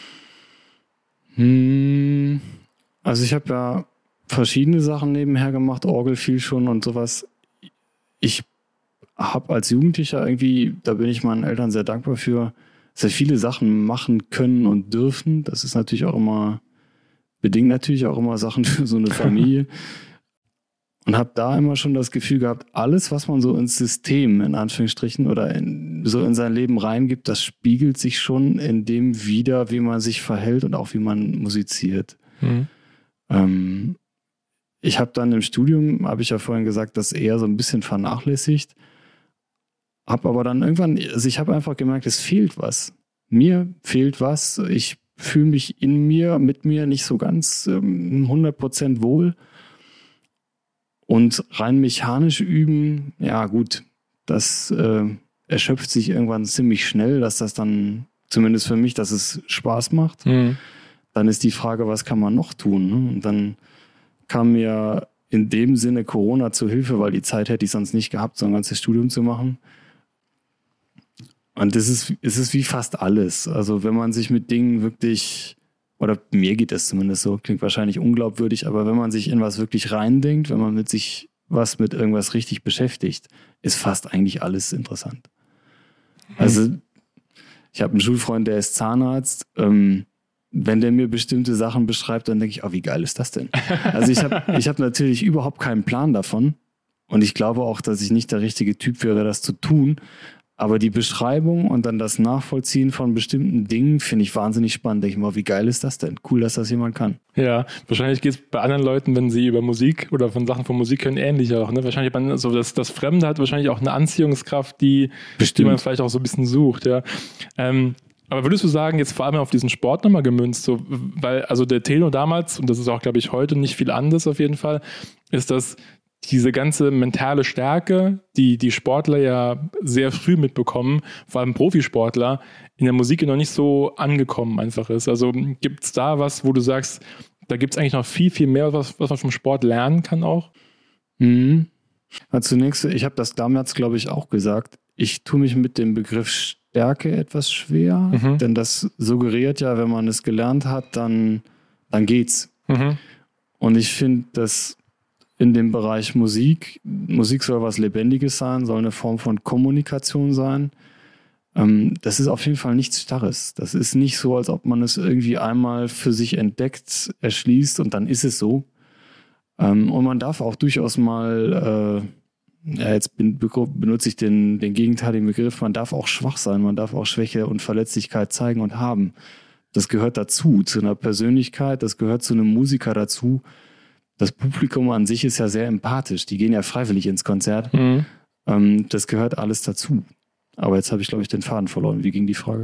Also ich habe ja verschiedene Sachen nebenher gemacht, Orgel viel schon und sowas. Ich habe als Jugendlicher irgendwie, da bin ich meinen Eltern sehr dankbar für, sehr viele Sachen machen können und dürfen. Das ist natürlich auch immer, bedingt natürlich auch immer Sachen für so eine Familie. Und habe da immer schon das Gefühl gehabt, alles, was man so ins System, in Anführungsstrichen, oder in, so in sein Leben reingibt, das spiegelt sich schon in dem wider, wie man sich verhält und auch wie man musiziert. Mhm. Ähm, ich habe dann im Studium, habe ich ja vorhin gesagt, das eher so ein bisschen vernachlässigt. Habe aber dann irgendwann, also ich habe einfach gemerkt, es fehlt was. Mir fehlt was. Ich fühle mich in mir, mit mir nicht so ganz ähm, hundert Prozent wohl. Und rein mechanisch üben, ja gut, das äh, erschöpft sich irgendwann ziemlich schnell, dass das dann, zumindest für mich, dass es Spaß macht. Mhm. Dann ist die Frage, was kann man noch tun? Ne? Und dann kam mir in dem Sinne Corona zu Hilfe, weil die Zeit hätte ich sonst nicht gehabt, so ein ganzes Studium zu machen. Und das ist, es ist wie fast alles. Also wenn man sich mit Dingen wirklich... Oder mir geht das zumindest so, klingt wahrscheinlich unglaubwürdig, aber wenn man sich in was wirklich reindenkt, wenn man mit sich was mit irgendwas richtig beschäftigt, ist fast eigentlich alles interessant. Mhm. Also ich habe einen Schulfreund, der ist Zahnarzt. Ähm, wenn der mir bestimmte Sachen beschreibt, dann denke ich, oh, wie geil ist das denn? Also ich habe ich hab natürlich überhaupt keinen Plan davon und ich glaube auch, dass ich nicht der richtige Typ wäre, das zu tun. Aber die Beschreibung und dann das Nachvollziehen von bestimmten Dingen finde ich wahnsinnig spannend. Denke ich mal, wie geil ist das denn? Cool, dass das jemand kann. Ja, wahrscheinlich geht es bei anderen Leuten, wenn sie über Musik oder von Sachen von Musik hören, ähnlich auch. Ne? Wahrscheinlich man, so das, das Fremde hat wahrscheinlich auch eine Anziehungskraft, die, die man vielleicht auch so ein bisschen sucht. Ja. Ähm, aber würdest du sagen, jetzt vor allem auf diesen Sport nochmal gemünzt, so, weil also der Tenor damals, und das ist auch, glaube ich, heute nicht viel anders auf jeden Fall, ist, dass diese ganze mentale Stärke, die die Sportler ja sehr früh mitbekommen, vor allem Profisportler, in der Musik noch nicht so angekommen einfach ist. Also gibt es da was, wo du sagst, da gibt es eigentlich noch viel, viel mehr, was, was man vom Sport lernen kann auch? Mhm. Also zunächst, ich habe das damals, glaube ich, auch gesagt, ich tue mich mit dem Begriff Stärke etwas schwer, mhm. denn das suggeriert ja, wenn man es gelernt hat, dann, dann geht's. Mhm. Und ich finde, dass in dem Bereich Musik, Musik soll was Lebendiges sein, soll eine Form von Kommunikation sein. Ähm, das ist auf jeden Fall nichts Starres. Das ist nicht so, als ob man es irgendwie einmal für sich entdeckt, erschließt und dann ist es so. Ähm, und man darf auch durchaus mal, äh, ja, jetzt bin, benutze ich den, den gegenteiligen Begriff, man darf auch schwach sein, man darf auch Schwäche und Verletzlichkeit zeigen und haben. Das gehört dazu, zu einer Persönlichkeit, das gehört zu einem Musiker dazu. Das Publikum an sich ist ja sehr empathisch. Die gehen ja freiwillig ins Konzert. Mhm. Ähm, das gehört alles dazu. Aber jetzt habe ich, glaube ich, den Faden verloren. Wie ging die Frage?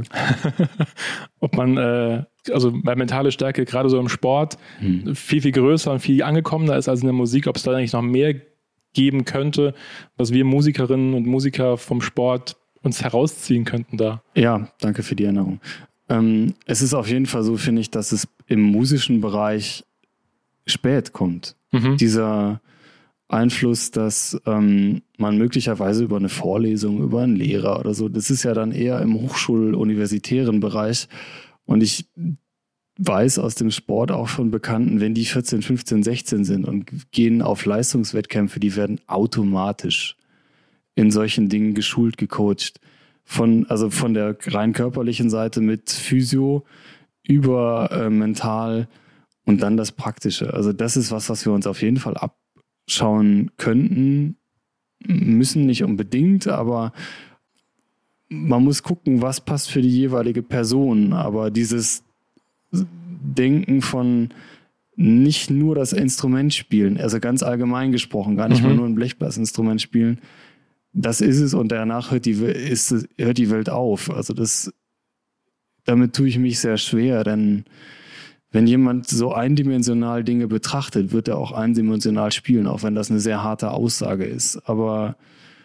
Ob man, äh, also bei mentale Stärke, gerade so im Sport, mhm. viel, viel größer und viel angekommener ist als in der Musik, ob es da eigentlich noch mehr geben könnte, was wir Musikerinnen und Musiker vom Sport uns herausziehen könnten da. Ja, danke für die Erinnerung. Ähm, es ist auf jeden Fall so, finde ich, dass es im musischen Bereich spät kommt. Mhm. Dieser Einfluss, dass ähm, man möglicherweise über eine Vorlesung, über einen Lehrer oder so, das ist ja dann eher im hochschul-universitären Bereich. Und ich weiß aus dem Sport auch von Bekannten, wenn die vierzehn, fünfzehn, sechzehn sind und gehen auf Leistungswettkämpfe, die werden automatisch in solchen Dingen geschult, gecoacht. Von, also von der rein körperlichen Seite mit Physio über äh, mental und dann das Praktische. Also das ist was, was wir uns auf jeden Fall abschauen könnten. Müssen nicht unbedingt, aber man muss gucken, was passt für die jeweilige Person. Aber dieses Denken von nicht nur das Instrument spielen, also ganz allgemein gesprochen, gar nicht mhm. mal nur ein Blechblasinstrument spielen, das ist es und danach hört die, ist, hört die Welt auf. Also das, damit tue ich mich sehr schwer, denn wenn jemand so eindimensional Dinge betrachtet, wird er auch eindimensional spielen, auch wenn das eine sehr harte Aussage ist. Aber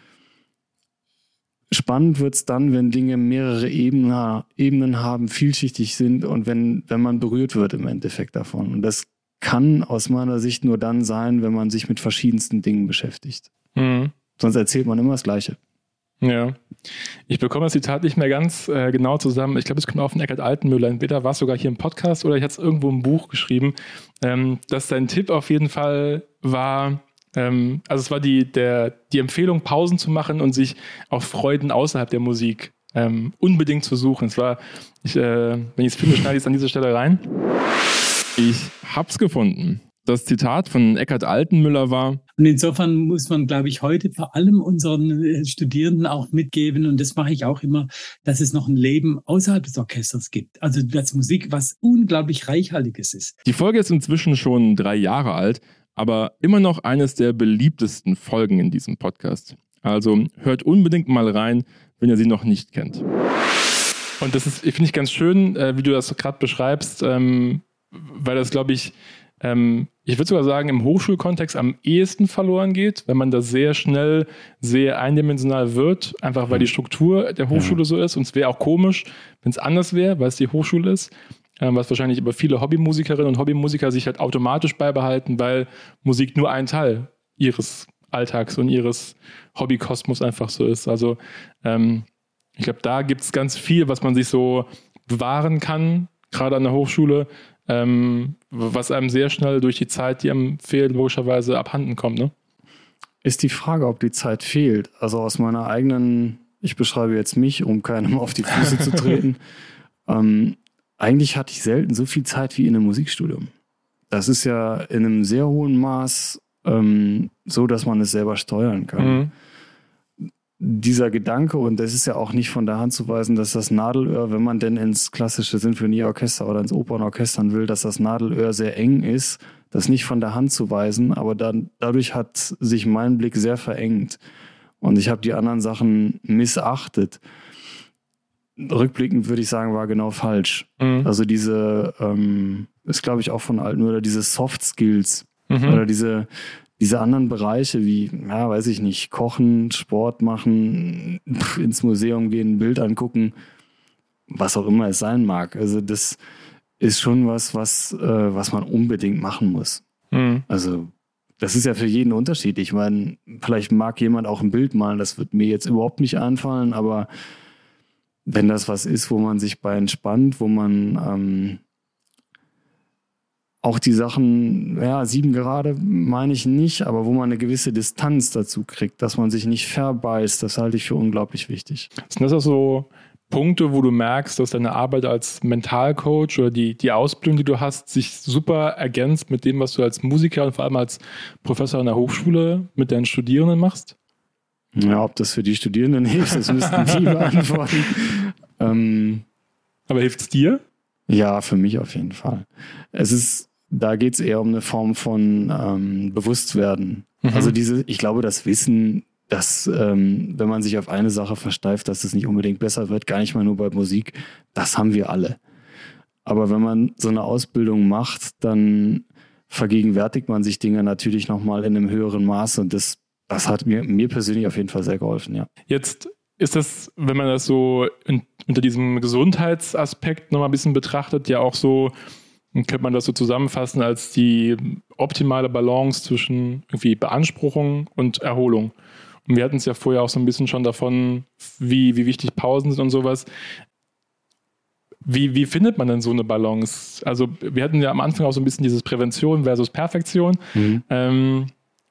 spannend wird es dann, wenn Dinge mehrere Ebenen, Ebenen haben, vielschichtig sind und wenn, wenn man berührt wird im Endeffekt davon. Und das kann aus meiner Sicht nur dann sein, wenn man sich mit verschiedensten Dingen beschäftigt. Mhm. Sonst erzählt man immer das Gleiche. Ja, ich bekomme das Zitat nicht mehr ganz äh, genau zusammen. Ich glaube, es kommt auch von Eckhard Altenmüller. Entweder war es sogar hier im Podcast oder ich hatte es irgendwo im Buch geschrieben, ähm, dass sein Tipp auf jeden Fall war, ähm, also es war die, der, die Empfehlung, Pausen zu machen und sich auf Freuden außerhalb der Musik ähm, unbedingt zu suchen. Es war, ich, äh, wenn ich es finde, schneide ich es an dieser Stelle rein. Ich hab's gefunden. Das Zitat von Eckhard Altenmüller war: Und insofern muss man, glaube ich, heute vor allem unseren Studierenden auch mitgeben, und das mache ich auch immer, dass es noch ein Leben außerhalb des Orchesters gibt. Also dass Musik was unglaublich Reichhaltiges ist. Die Folge ist inzwischen schon drei Jahre alt, aber immer noch eines der beliebtesten Folgen in diesem Podcast. Also hört unbedingt mal rein, wenn ihr sie noch nicht kennt. Und das ist, finde ich, ganz schön, wie du das gerade beschreibst, weil das, glaube ich, Ähm, ich würde sogar sagen, im Hochschulkontext am ehesten verloren geht, wenn man da sehr schnell sehr eindimensional wird, einfach weil die Struktur der Hochschule ja. so ist. Und es wäre auch komisch, wenn es anders wäre, weil es die Hochschule ist, ähm, was wahrscheinlich über viele Hobbymusikerinnen und Hobbymusiker sich halt automatisch beibehalten, weil Musik nur ein Teil ihres Alltags und ihres Hobbykosmos einfach so ist. Also ähm, ich glaube, da gibt es ganz viel, was man sich so bewahren kann, gerade an der Hochschule, Ähm, was einem sehr schnell durch die Zeit, die einem fehlt, logischerweise abhanden kommt, ne? Ist die Frage, ob die Zeit fehlt. Also aus meiner eigenen, ich beschreibe jetzt mich, um keinem auf die Füße zu treten. ähm, eigentlich hatte ich selten so viel Zeit wie in einem Musikstudium. Das ist ja in einem sehr hohen Maß ähm, so, dass man es selber steuern kann. Mhm. Dieser Gedanke, und das ist ja auch nicht von der Hand zu weisen, dass das Nadelöhr, wenn man denn ins klassische Sinfonieorchester oder ins Opernorchestern will, dass das Nadelöhr sehr eng ist, das nicht von der Hand zu weisen, aber dann, dadurch hat sich mein Blick sehr verengt und ich habe die anderen Sachen missachtet. Rückblickend würde ich sagen, war genau falsch. Mhm. Also diese, ähm, ist glaube ich auch von Alten, oder diese Soft Skills mhm. oder diese diese anderen Bereiche wie, ja, weiß ich nicht, kochen, Sport machen, ins Museum gehen, ein Bild angucken, was auch immer es sein mag. Also das ist schon was, was, äh, was man unbedingt machen muss. Mhm. Also das ist ja für jeden unterschiedlich. Ich meine, vielleicht mag jemand auch ein Bild malen, das wird mir jetzt überhaupt nicht einfallen, aber wenn das was ist, wo man sich bei entspannt, wo man ähm, auch die Sachen, ja, sieben gerade meine ich nicht, aber wo man eine gewisse Distanz dazu kriegt, dass man sich nicht verbeißt, das halte ich für unglaublich wichtig. Sind das auch so Punkte, wo du merkst, dass deine Arbeit als Mentalcoach oder die, die Ausbildung, die du hast, sich super ergänzt mit dem, was du als Musiker und vor allem als Professor an der Hochschule mit deinen Studierenden machst? Ja, ob das für die Studierenden hilft, das müssten die beantworten. ähm, aber hilft es dir? Ja, für mich auf jeden Fall. Es ist, da geht es eher um eine Form von ähm, Bewusstwerden. Mhm. Also diese, ich glaube, das Wissen, dass ähm, wenn man sich auf eine Sache versteift, dass es nicht unbedingt besser wird, gar nicht mal nur bei Musik, das haben wir alle. Aber wenn man so eine Ausbildung macht, dann vergegenwärtigt man sich Dinge natürlich nochmal in einem höheren Maß und das, das hat mir, mir persönlich auf jeden Fall sehr geholfen, ja. Jetzt ist das, wenn man das so in, unter diesem Gesundheitsaspekt nochmal ein bisschen betrachtet, ja auch so, könnte man das so zusammenfassen als die optimale Balance zwischen irgendwie Beanspruchung und Erholung. Und wir hatten es ja vorher auch so ein bisschen schon davon, wie, wie wichtig Pausen sind und sowas. Wie, wie findet man denn so eine Balance? Also wir hatten ja am Anfang auch so ein bisschen dieses Prävention versus Perfektion. Mhm. Ähm,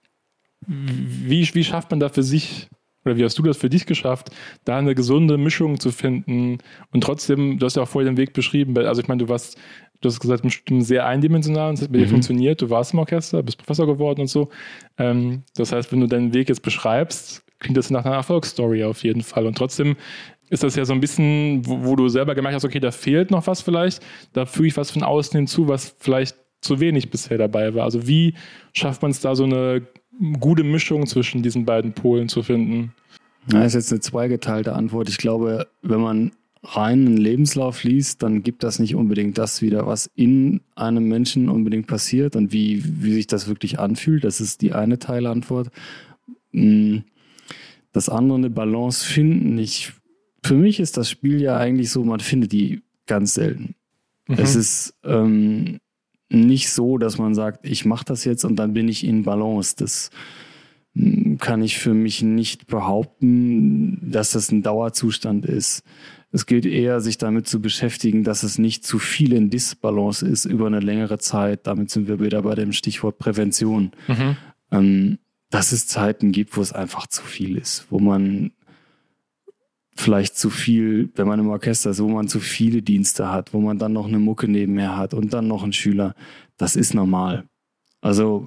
wie, wie schafft man da für sich, oder wie hast du das für dich geschafft, da eine gesunde Mischung zu finden und trotzdem, du hast ja auch vorher den Weg beschrieben, also ich meine, du warst, du hast gesagt, sehr eindimensional und es hat bei dir funktioniert, du warst im Orchester, bist Professor geworden und so. Ähm, das heißt, wenn du deinen Weg jetzt beschreibst, klingt das nach einer Erfolgsstory auf jeden Fall und trotzdem ist das ja so ein bisschen, wo, wo du selber gemerkt hast, okay, da fehlt noch was vielleicht, da füge ich was von außen hinzu, was vielleicht zu wenig bisher dabei war. Also wie schafft man es da so eine gute Mischung zwischen diesen beiden Polen zu finden? Das ist jetzt eine zweigeteilte Antwort. Ich glaube, wenn man rein einen Lebenslauf liest, dann gibt das nicht unbedingt das wieder, was in einem Menschen unbedingt passiert und wie, wie sich das wirklich anfühlt. Das ist die eine Teilantwort. Das andere, eine Balance finden. Ich, für mich ist das Spiel ja eigentlich so, man findet die ganz selten. Mhm. Es ist ähm, nicht so, dass man sagt, ich mache das jetzt und dann bin ich in Balance. Das kann ich für mich nicht behaupten, dass das ein Dauerzustand ist. Es gilt eher, sich damit zu beschäftigen, dass es nicht zu viel in Disbalance ist über eine längere Zeit. Damit sind wir wieder bei dem Stichwort Prävention. Mhm. Ähm, dass es Zeiten gibt, wo es einfach zu viel ist, wo man vielleicht zu viel, wenn man im Orchester ist, wo man zu viele Dienste hat, wo man dann noch eine Mucke nebenher hat und dann noch einen Schüler. Das ist normal. Also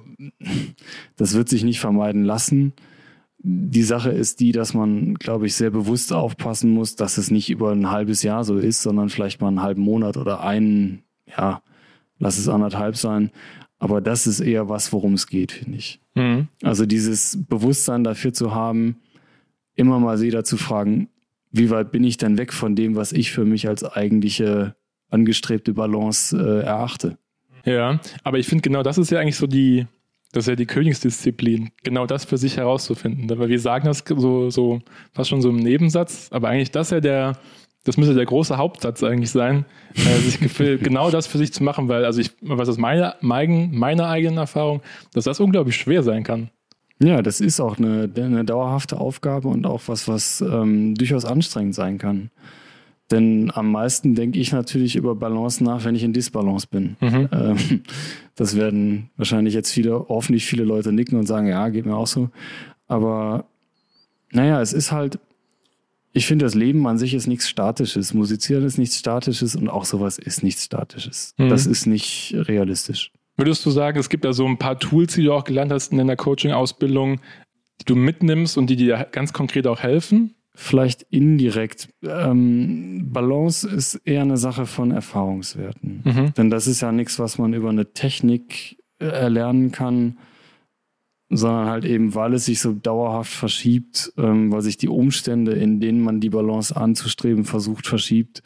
das wird sich nicht vermeiden lassen. Die Sache ist die, dass man, glaube ich, sehr bewusst aufpassen muss, dass es nicht über ein halbes Jahr so ist, sondern vielleicht mal einen halben Monat oder einen, ja, lass es anderthalb sein. Aber das ist eher was, worum es geht, finde ich. Mhm. Also dieses Bewusstsein dafür zu haben, immer mal wieder zu fragen, wie weit bin ich denn weg von dem, was ich für mich als eigentliche angestrebte Balance äh, erachte. Ja, aber ich finde genau das ist ja eigentlich so die, das ist ja die Königsdisziplin, genau das für sich herauszufinden. Weil wir sagen das so, so fast schon so im Nebensatz, aber eigentlich das ja der, das müsste der große Hauptsatz eigentlich sein, äh, sich genau das für sich zu machen, weil, also ich, was ist meine, meine, meine eigene Erfahrung, dass das unglaublich schwer sein kann. Ja, das ist auch eine, eine dauerhafte Aufgabe und auch was, was ähm, durchaus anstrengend sein kann. Denn am meisten denke ich natürlich über Balance nach, wenn ich in Disbalance bin. Mhm. Ähm, das werden wahrscheinlich jetzt viele, hoffentlich viele Leute nicken und sagen, ja, geht mir auch so. Aber naja, es ist halt, ich finde, das Leben an sich ist nichts Statisches. Musizieren ist nichts Statisches und auch sowas ist nichts Statisches. Mhm. Das ist nicht realistisch. Würdest du sagen, es gibt da so ein paar Tools, die du auch gelernt hast in deiner Coaching-Ausbildung, die du mitnimmst und die dir ganz konkret auch helfen? Vielleicht indirekt. Ähm, Balance ist eher eine Sache von Erfahrungswerten. Mhm. Denn das ist ja nichts, was man über eine Technik äh, erlernen kann, sondern halt eben, weil es sich so dauerhaft verschiebt, ähm, weil sich die Umstände, in denen man die Balance anzustreben versucht, verschiebt.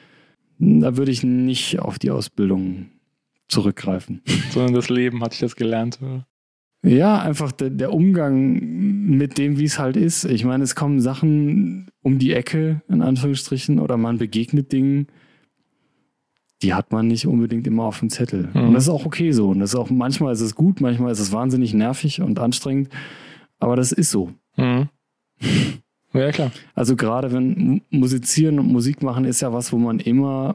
Da würde ich nicht auf die Ausbildung zurückgreifen. Sondern das Leben, hatte ich das gelernt. Oder? Ja, einfach der, der Umgang mit dem, wie es halt ist. Ich meine, es kommen Sachen um die Ecke, in Anführungsstrichen, oder man begegnet Dingen, die hat man nicht unbedingt immer auf dem Zettel. Mhm. Und das ist auch okay so. Und das ist auch, manchmal ist es gut, manchmal ist es wahnsinnig nervig und anstrengend. Aber das ist so. Mhm. Ja, klar. Also gerade wenn Musizieren und Musik machen ist ja was, wo man immer,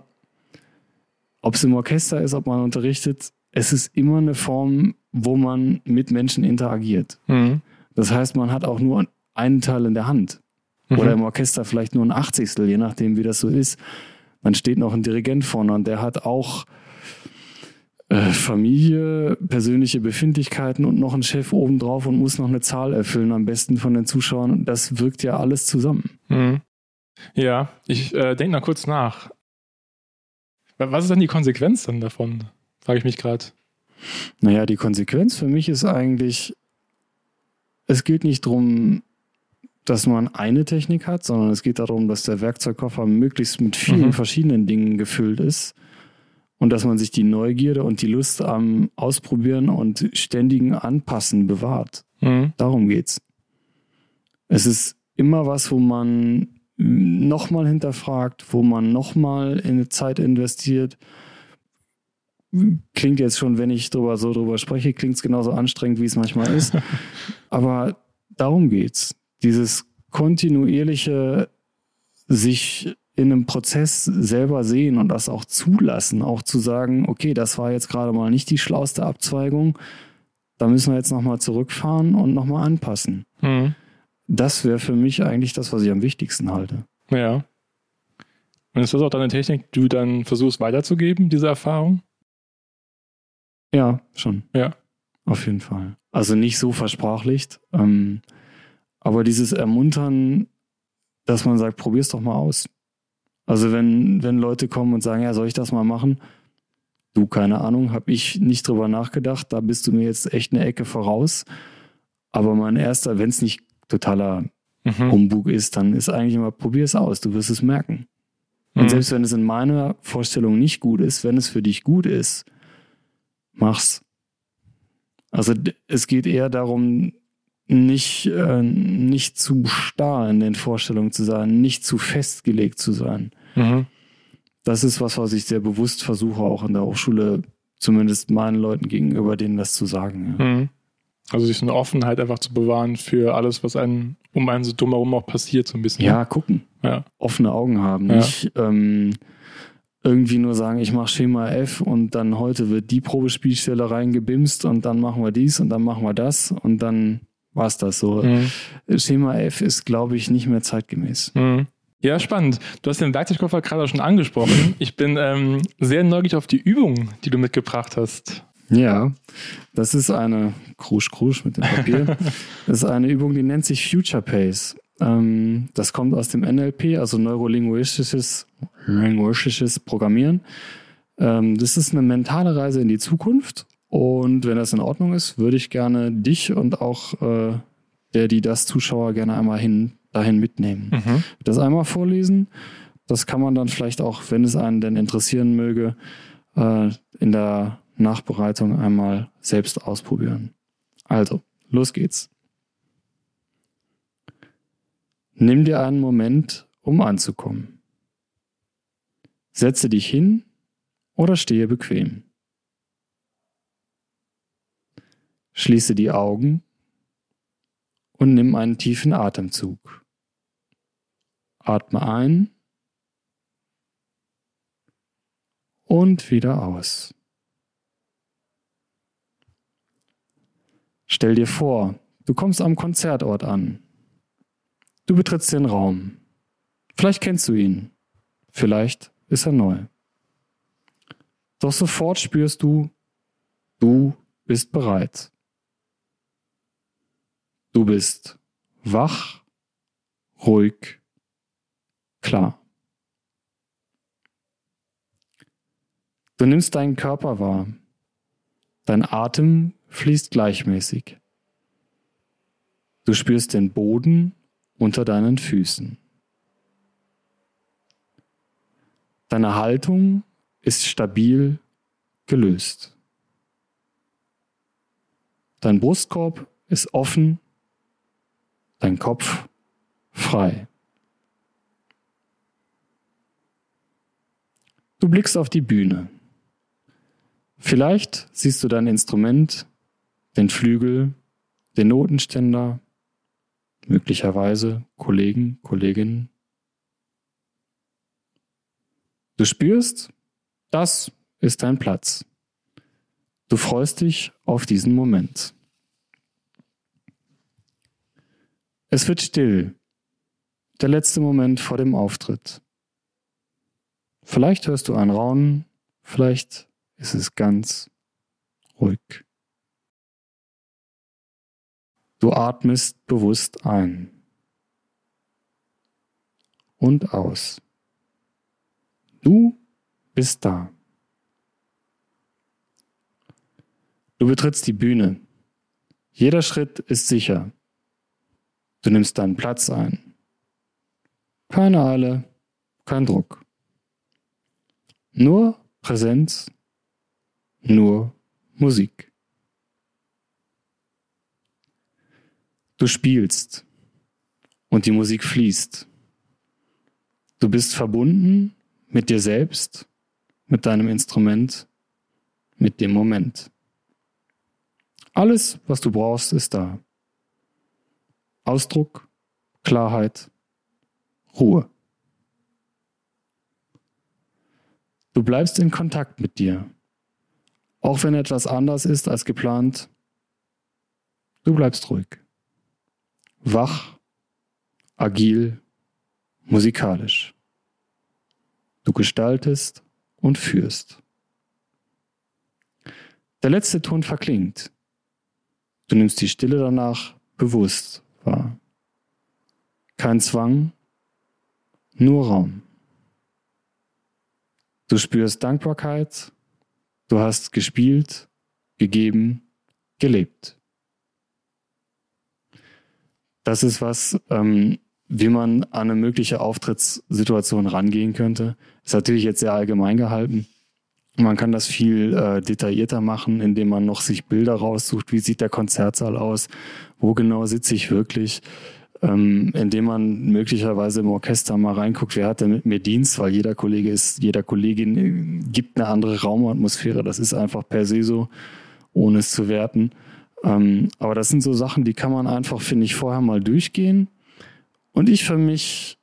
ob es im Orchester ist, ob man unterrichtet, es ist immer eine Form, wo man mit Menschen interagiert. Mhm. Das heißt, man hat auch nur einen Teil in der Hand. Mhm. Oder im Orchester vielleicht nur ein Achtzigstel, je nachdem, wie das so ist. Dann steht noch ein Dirigent vorne und der hat auch äh, Familie, persönliche Befindlichkeiten und noch einen Chef obendrauf und muss noch eine Zahl erfüllen, am besten von den Zuschauern. Und das wirkt ja alles zusammen. Mhm. Ja, ich äh, denke mal kurz nach. Was ist denn die Konsequenz dann davon? Frage ich mich gerade. Naja, die Konsequenz für mich ist eigentlich, es geht nicht darum, dass man eine Technik hat, sondern es geht darum, dass der Werkzeugkoffer möglichst mit vielen mhm. verschiedenen Dingen gefüllt ist und dass man sich die Neugierde und die Lust am Ausprobieren und ständigen Anpassen bewahrt. Mhm. Darum geht's. Es ist immer was, wo man nochmal hinterfragt, wo man nochmal in eine Zeit investiert. Klingt jetzt schon, wenn ich drüber, so drüber spreche, klingt es genauso anstrengend, wie es manchmal ist. Aber darum geht's. Dieses kontinuierliche sich in einem Prozess selber sehen und das auch zulassen, auch zu sagen, okay, das war jetzt gerade mal nicht die schlauste Abzweigung, da müssen wir jetzt nochmal zurückfahren und nochmal anpassen. Mhm. Das wäre für mich eigentlich das, was ich am wichtigsten halte. Ja. Und ist das auch deine Technik, die du dann versuchst weiterzugeben, diese Erfahrung? Ja, schon. Ja. Auf jeden Fall. Also nicht so versprachlicht, ähm, aber dieses Ermuntern, dass man sagt, probier's doch mal aus. Also wenn, wenn Leute kommen und sagen, ja, soll ich das mal machen? Du, keine Ahnung, habe ich nicht drüber nachgedacht, da bist du mir jetzt echt eine Ecke voraus. Aber mein erster, wenn es nicht totaler mhm. Humbug ist, dann ist eigentlich immer, probier es aus, du wirst es merken. Und mhm. selbst wenn es in meiner Vorstellung nicht gut ist, wenn es für dich gut ist, mach's. Also es geht eher darum, nicht, äh, nicht zu starr in den Vorstellungen zu sein, nicht zu festgelegt zu sein. Mhm. Das ist was, was ich sehr bewusst versuche, auch in der Hochschule, zumindest meinen Leuten gegenüber, denen das zu sagen. Ja. Mhm. Also sich eine Offenheit einfach zu bewahren für alles, was einem um einen so drumherum auch passiert, so ein bisschen. Ja, gucken. Ja. Offene Augen haben. Ja. Nicht ähm, irgendwie nur sagen, ich mache Schema F und dann heute wird die Probespielstelle reingebimst und dann machen wir dies und dann machen wir das und dann war es das so. Mhm. Schema F ist, glaube ich, nicht mehr zeitgemäß. Mhm. Ja, spannend. Du hast den Werkzeugkoffer gerade schon angesprochen. Ich bin ähm, sehr neugierig auf die Übung, die du mitgebracht hast. Ja, das ist eine Krusch, Krusch mit dem Papier. Das ist eine Übung, die nennt sich Future Pace. Ähm, das kommt aus dem N L P, also neurolinguistisches linguistisches Programmieren. Ähm, das ist eine mentale Reise in die Zukunft. Und wenn das in Ordnung ist, würde ich gerne dich und auch äh, der, die das Zuschauer gerne einmal hin, dahin mitnehmen. Mhm. Das einmal vorlesen. Das kann man dann vielleicht auch, wenn es einen denn interessieren möge, äh, in der Nachbereitung einmal selbst ausprobieren. Also, los geht's. Nimm dir einen Moment, um anzukommen. Setze dich hin oder stehe bequem. Schließe die Augen und nimm einen tiefen Atemzug. Atme ein und wieder aus. Stell dir vor, du kommst am Konzertort an. Du betrittst den Raum. Vielleicht kennst du ihn. Vielleicht ist er neu. Doch sofort spürst du, du bist bereit. Du bist wach, ruhig, klar. Du nimmst deinen Körper wahr. Dein Atem fließt gleichmäßig. Du spürst den Boden unter deinen Füßen. Deine Haltung ist stabil gelöst. Dein Brustkorb ist offen, dein Kopf frei. Du blickst auf die Bühne. Vielleicht siehst du dein Instrument, den Flügel, den Notenständer, möglicherweise Kollegen, Kolleginnen. Du spürst, das ist dein Platz. Du freust dich auf diesen Moment. Es wird still, der letzte Moment vor dem Auftritt. Vielleicht hörst du ein Raunen, vielleicht ist es ganz ruhig. Du atmest bewusst ein und aus. Du bist da. Du betrittst die Bühne. Jeder Schritt ist sicher. Du nimmst deinen Platz ein. Keine Eile, kein Druck. Nur Präsenz, nur Musik. Du spielst und die Musik fließt. Du bist verbunden mit dir selbst, mit deinem Instrument, mit dem Moment. Alles, was du brauchst, ist da. Ausdruck, Klarheit, Ruhe. Du bleibst in Kontakt mit dir. Auch wenn etwas anders ist als geplant, du bleibst ruhig. Wach, agil, musikalisch. Du gestaltest und führst. Der letzte Ton verklingt. Du nimmst die Stille danach bewusst wahr. Kein Zwang, nur Raum. Du spürst Dankbarkeit, du hast gespielt, gegeben, gelebt. Das ist was, ähm, wie man an eine mögliche Auftrittssituation rangehen könnte. Ist natürlich jetzt sehr allgemein gehalten. Man kann das viel äh, detaillierter machen, indem man noch sich Bilder raussucht. Wie sieht der Konzertsaal aus? Wo genau sitze ich wirklich? Ähm, indem man möglicherweise im Orchester mal reinguckt, wer hat denn mit mir Dienst? Weil jeder Kollege ist, jeder Kollegin äh, gibt eine andere Raumatmosphäre. Das ist einfach per se so, ohne es zu werten. Ähm, aber das sind so Sachen, die kann man einfach, finde ich, vorher mal durchgehen. Und ich für mich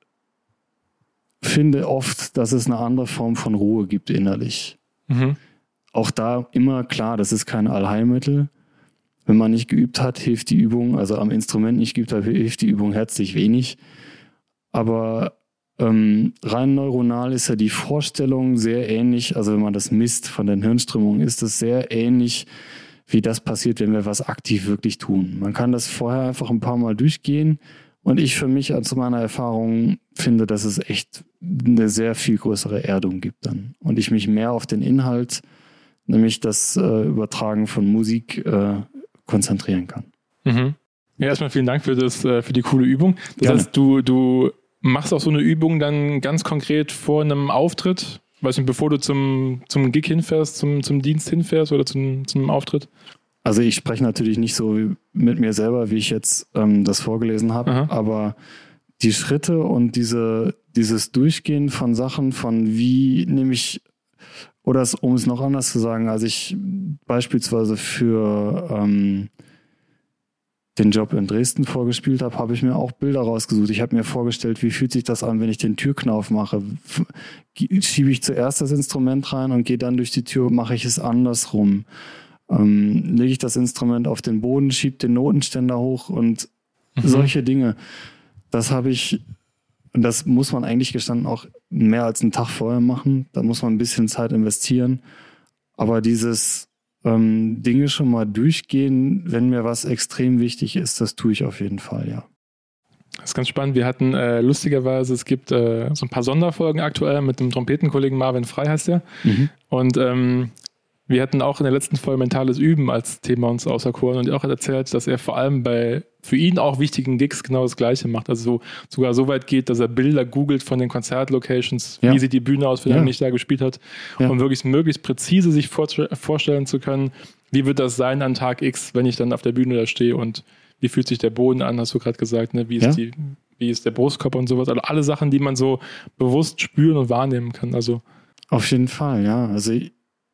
finde oft, dass es eine andere Form von Ruhe gibt innerlich. Mhm. Auch da immer klar, das ist kein Allheilmittel. Wenn man nicht geübt hat, hilft die Übung, also am Instrument nicht geübt hat, hilft die Übung herzlich wenig. Aber ähm, rein neuronal ist ja die Vorstellung sehr ähnlich, also wenn man das misst von den Hirnströmungen, ist es sehr ähnlich, wie das passiert, wenn wir was aktiv wirklich tun. Man kann das vorher einfach ein paar Mal durchgehen. Und ich für mich aus meiner Erfahrung finde, dass es echt eine sehr viel größere Erdung gibt dann. Und ich mich mehr auf den Inhalt, nämlich das äh, Übertragen von Musik, äh, konzentrieren kann. Mhm. Ja, erstmal vielen Dank für, das, äh, für die coole Übung. Das Gerne. heißt, du, du machst auch so eine Übung dann ganz konkret vor einem Auftritt, weiß nicht, bevor du zum, zum Gig hinfährst, zum, zum Dienst hinfährst oder zum, zum Auftritt? Also ich spreche natürlich nicht so mit mir selber, wie ich jetzt ähm, das vorgelesen habe, Aha. aber die Schritte und diese, dieses Durchgehen von Sachen, von wie nehme ich, oder es, um es noch anders zu sagen, als ich beispielsweise für ähm, den Job in Dresden vorgespielt habe, habe ich mir auch Bilder rausgesucht. Ich habe mir vorgestellt, wie fühlt sich das an, wenn ich den Türknauf mache? Schiebe ich zuerst das Instrument rein und gehe dann durch die Tür, mache ich es andersrum? Ähm, lege ich das Instrument auf den Boden, schiebe den Notenständer hoch und mhm. solche Dinge. Das habe ich, und das muss man eigentlich gestanden auch mehr als einen Tag vorher machen. Da muss man ein bisschen Zeit investieren. Aber dieses ähm, Dinge schon mal durchgehen, wenn mir was extrem wichtig ist, das tue ich auf jeden Fall, ja. Das ist ganz spannend. Wir hatten äh, lustigerweise, es gibt äh, so ein paar Sonderfolgen aktuell mit dem Trompetenkollegen Marvin Frey heißt der. Mhm. Und ähm, Wir hatten auch in der letzten Folge mentales Üben als Thema uns auserkoren und er auch hat erzählt, dass er vor allem bei für ihn auch wichtigen Gigs genau das Gleiche macht. Also so, sogar so weit geht, dass er Bilder googelt von den Konzertlocations, ja. wie sieht die Bühne aus, für die ja. er nicht da gespielt hat, ja. um wirklich möglichst präzise sich vor, vorstellen zu können, wie wird das sein an Tag X, wenn ich dann auf der Bühne da stehe und wie fühlt sich der Boden an, hast du gerade gesagt, ne? wie, ist ja. die, wie ist der Brustkorb und sowas. Also alle Sachen, die man so bewusst spüren und wahrnehmen kann. Also auf jeden Fall, ja. Also ich,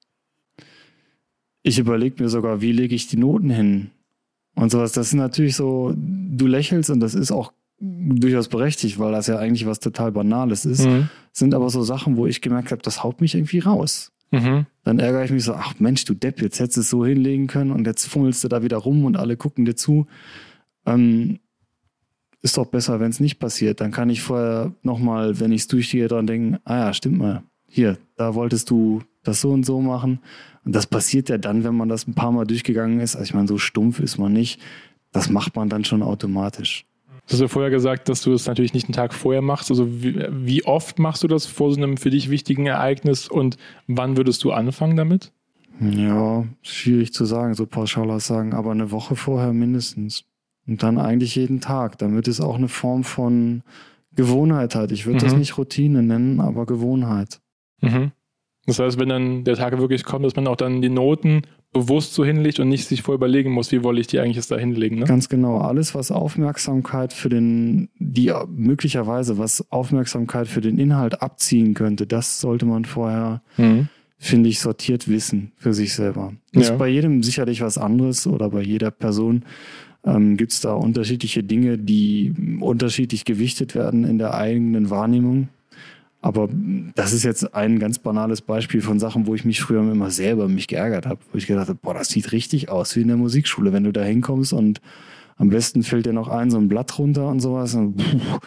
ich überlege mir sogar, wie lege ich die Noten hin und sowas. Das ist natürlich so, du lächelst und das ist auch durchaus berechtigt, weil das ja eigentlich was total Banales ist. Mhm. Sind aber so Sachen, wo ich gemerkt habe, das haut mich irgendwie raus. Mhm. Dann ärgere ich mich so, ach Mensch, du Depp, jetzt hättest du es so hinlegen können und jetzt fummelst du da wieder rum und alle gucken dir zu. Ähm, ist doch besser, wenn es nicht passiert. Dann kann ich vorher nochmal, wenn ich es durchgehe, dran denken, ah ja, stimmt mal, hier, da wolltest du das so und so machen. Und das passiert ja dann, wenn man das ein paar Mal durchgegangen ist. Also ich meine, so stumpf ist man nicht. Das macht man dann schon automatisch. Du hast ja vorher gesagt, dass du das natürlich nicht einen Tag vorher machst. Also wie, wie oft machst du das vor so einem für dich wichtigen Ereignis und wann würdest du anfangen damit? Ja, schwierig zu sagen, so pauschal aussagen, aber eine Woche vorher mindestens. Und dann eigentlich jeden Tag, damit es auch eine Form von Gewohnheit hat. Ich würde mhm. das nicht Routine nennen, aber Gewohnheit. Mhm. Das heißt, wenn dann der Tag wirklich kommt, dass man auch dann die Noten bewusst so hinlegt und nicht sich vorher überlegen muss, wie wollte ich die eigentlich jetzt da hinlegen. Ne? Ganz genau. Alles, was Aufmerksamkeit für den, die möglicherweise was Aufmerksamkeit für den Inhalt abziehen könnte, das sollte man vorher, mhm. finde ich, sortiert wissen für sich selber. Das ja. ist bei jedem sicherlich was anderes oder bei jeder Person ähm, gibt es da unterschiedliche Dinge, die unterschiedlich gewichtet werden in der eigenen Wahrnehmung. Aber das ist jetzt ein ganz banales Beispiel von Sachen, wo ich mich früher immer selber mich geärgert habe. Wo ich gedacht habe, boah, das sieht richtig aus wie in der Musikschule, wenn du da hinkommst und am besten fällt dir noch ein so ein Blatt runter und sowas. Und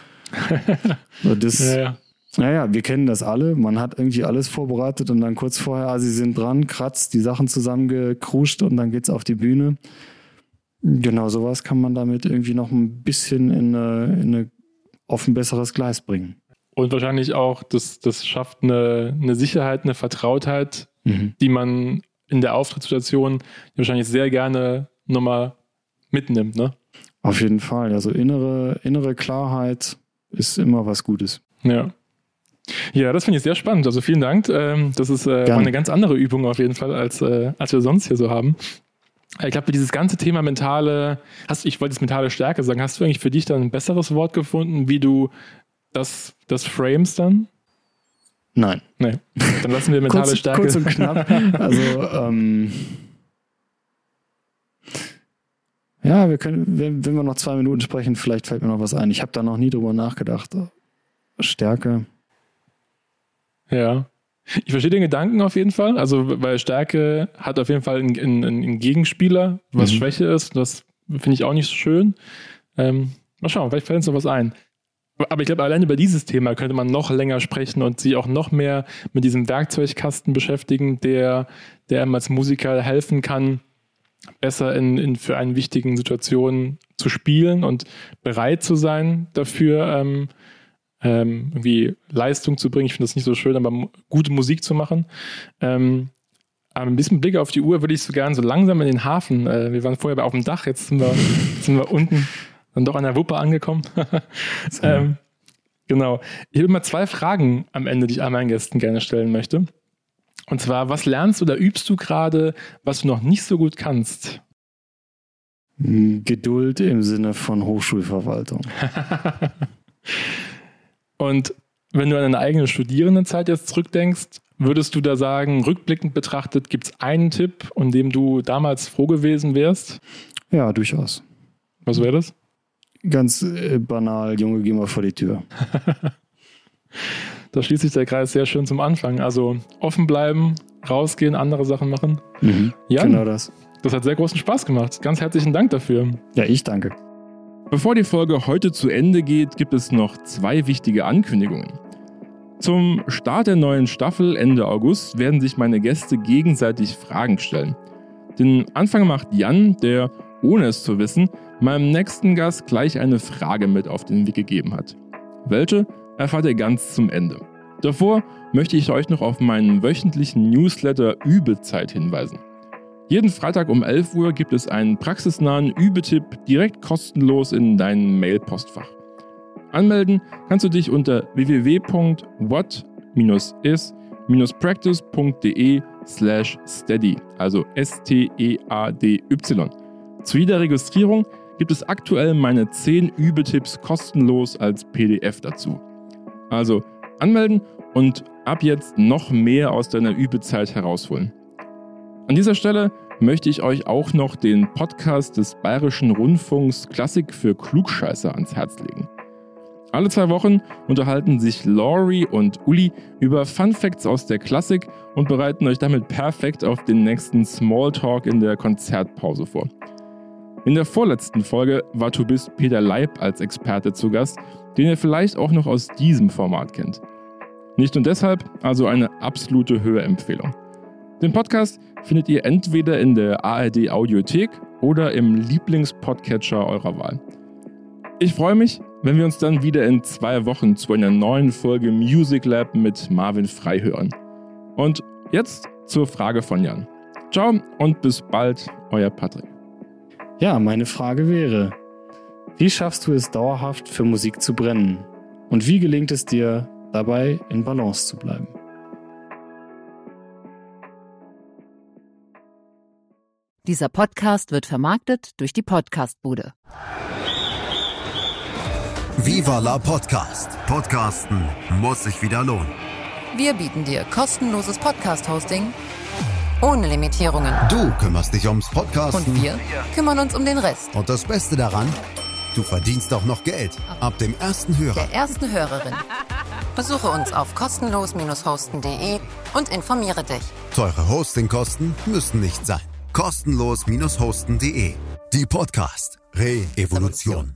das, ja, ja. Naja, wir kennen das alle. Man hat irgendwie alles vorbereitet und dann kurz vorher, ah, sie sind dran, kratzt, die Sachen zusammengekruscht und dann geht's auf die Bühne. Genau, sowas kann man damit irgendwie noch ein bisschen in eine, in eine, auf ein besseres Gleis bringen. Und wahrscheinlich auch, das, das schafft eine, eine Sicherheit, eine Vertrautheit, mhm. die man in der Auftrittssituation wahrscheinlich sehr gerne nochmal mitnimmt, ne? Auf jeden Fall. Also innere, innere Klarheit ist immer was Gutes. Ja. Ja, das finde ich sehr spannend. Also vielen Dank. Das ist äh, eine ganz andere Übung auf jeden Fall, als, äh, als wir sonst hier so haben. Ich glaube, dieses ganze Thema mentale, hast, ich wollte jetzt mentale Stärke sagen, hast du eigentlich für dich dann ein besseres Wort gefunden, wie du das, das frames dann? Nein. Nee. Dann lassen wir mentale kurz, Stärke. Kurz und knapp. Also, ähm, ja, wir können, wenn, wenn wir noch zwei Minuten sprechen, vielleicht fällt mir noch was ein. Ich habe da noch nie drüber nachgedacht. Stärke. Ja. Ich verstehe den Gedanken auf jeden Fall. Also, weil Stärke hat auf jeden Fall einen, einen, einen Gegenspieler, was mhm. Schwäche ist. Das finde ich auch nicht so schön. Ähm, mal schauen, vielleicht fällt uns noch was ein. Aber ich glaube, allein über dieses Thema könnte man noch länger sprechen und sich auch noch mehr mit diesem Werkzeugkasten beschäftigen, der, der einem als Musiker helfen kann, besser in, in für einen wichtigen Situationen zu spielen und bereit zu sein dafür, ähm, ähm, irgendwie Leistung zu bringen. Ich finde das nicht so schön, aber gute Musik zu machen. Ähm, aber ein bisschen Blick auf die Uhr würde ich so gerne so langsam in den Hafen. Äh, wir waren vorher auf dem Dach, jetzt sind wir, sind wir unten. Dann doch an der Wupper angekommen. ähm, genau. Ich habe immer zwei Fragen am Ende, die ich all meinen Gästen gerne stellen möchte. Und zwar, was lernst du oder übst du gerade, was du noch nicht so gut kannst? Geduld im Sinne von Hochschulverwaltung. Und wenn du an deine eigene Studierendenzeit jetzt zurückdenkst, würdest du da sagen, rückblickend betrachtet, gibt es einen Tipp, um dem du damals froh gewesen wärst? Ja, durchaus. Was wäre das? Ganz äh, banal, Junge, geh mal vor die Tür. Da schließt sich der Kreis sehr schön zum Anfang. Also offen bleiben, rausgehen, andere Sachen machen. Mhm, ja, genau das. Das hat sehr großen Spaß gemacht. Ganz herzlichen Dank dafür. Ja, ich danke. Bevor die Folge heute zu Ende geht, gibt es noch zwei wichtige Ankündigungen. Zum Start der neuen Staffel Ende August werden sich meine Gäste gegenseitig Fragen stellen. Den Anfang macht Jan, der, ohne es zu wissen, meinem nächsten Gast gleich eine Frage mit auf den Weg gegeben hat. Welche erfahrt ihr ganz zum Ende. Davor möchte ich euch noch auf meinen wöchentlichen Newsletter Übezeit hinweisen. Jeden Freitag um elf Uhr gibt es einen praxisnahen Übetipp direkt kostenlos in dein Mailpostfach. Anmelden kannst du dich unter w w w punkt what is practice punkt d e slash steady, also S T E A D Y. Zu jeder Registrierung gibt es aktuell meine zehn Übetipps kostenlos als P D F dazu. Also anmelden und ab jetzt noch mehr aus deiner Übezeit herausholen. An dieser Stelle möchte ich euch auch noch den Podcast des Bayerischen Rundfunks Klassik für Klugscheißer ans Herz legen. Alle zwei Wochen unterhalten sich Laurie und Uli über Fun Facts aus der Klassik und bereiten euch damit perfekt auf den nächsten Smalltalk in der Konzertpause vor. In der vorletzten Folge war Tubist Peter Leib als Experte zu Gast, den ihr vielleicht auch noch aus diesem Format kennt. Nicht nur deshalb, also eine absolute Hörempfehlung. Den Podcast findet ihr entweder in der A R D Audiothek oder im Lieblingspodcatcher eurer Wahl. Ich freue mich, wenn wir uns dann wieder in zwei Wochen zu einer neuen Folge Music Lab mit Marvin Frey hören. Und jetzt zur Frage von Jan. Ciao und bis bald, euer Patrick. Ja, meine Frage wäre, wie schaffst du es dauerhaft für Musik zu brennen? Und wie gelingt es dir, dabei in Balance zu bleiben? Dieser Podcast wird vermarktet durch die Podcastbude. Viva la Podcast. Podcasten muss sich wieder lohnen. Wir bieten dir kostenloses Podcast-Hosting ohne Limitierungen. Du kümmerst dich ums Podcasten. Und wir kümmern uns um den Rest. Und das Beste daran, du verdienst auch noch Geld. Ab dem ersten Hörer. Der ersten Hörerin. Besuche uns auf kostenlos hosten punkt d e und informiere dich. Teure Hostingkosten müssen nicht sein. kostenlos hosten punkt d e. Die Podcast Re-Evolution.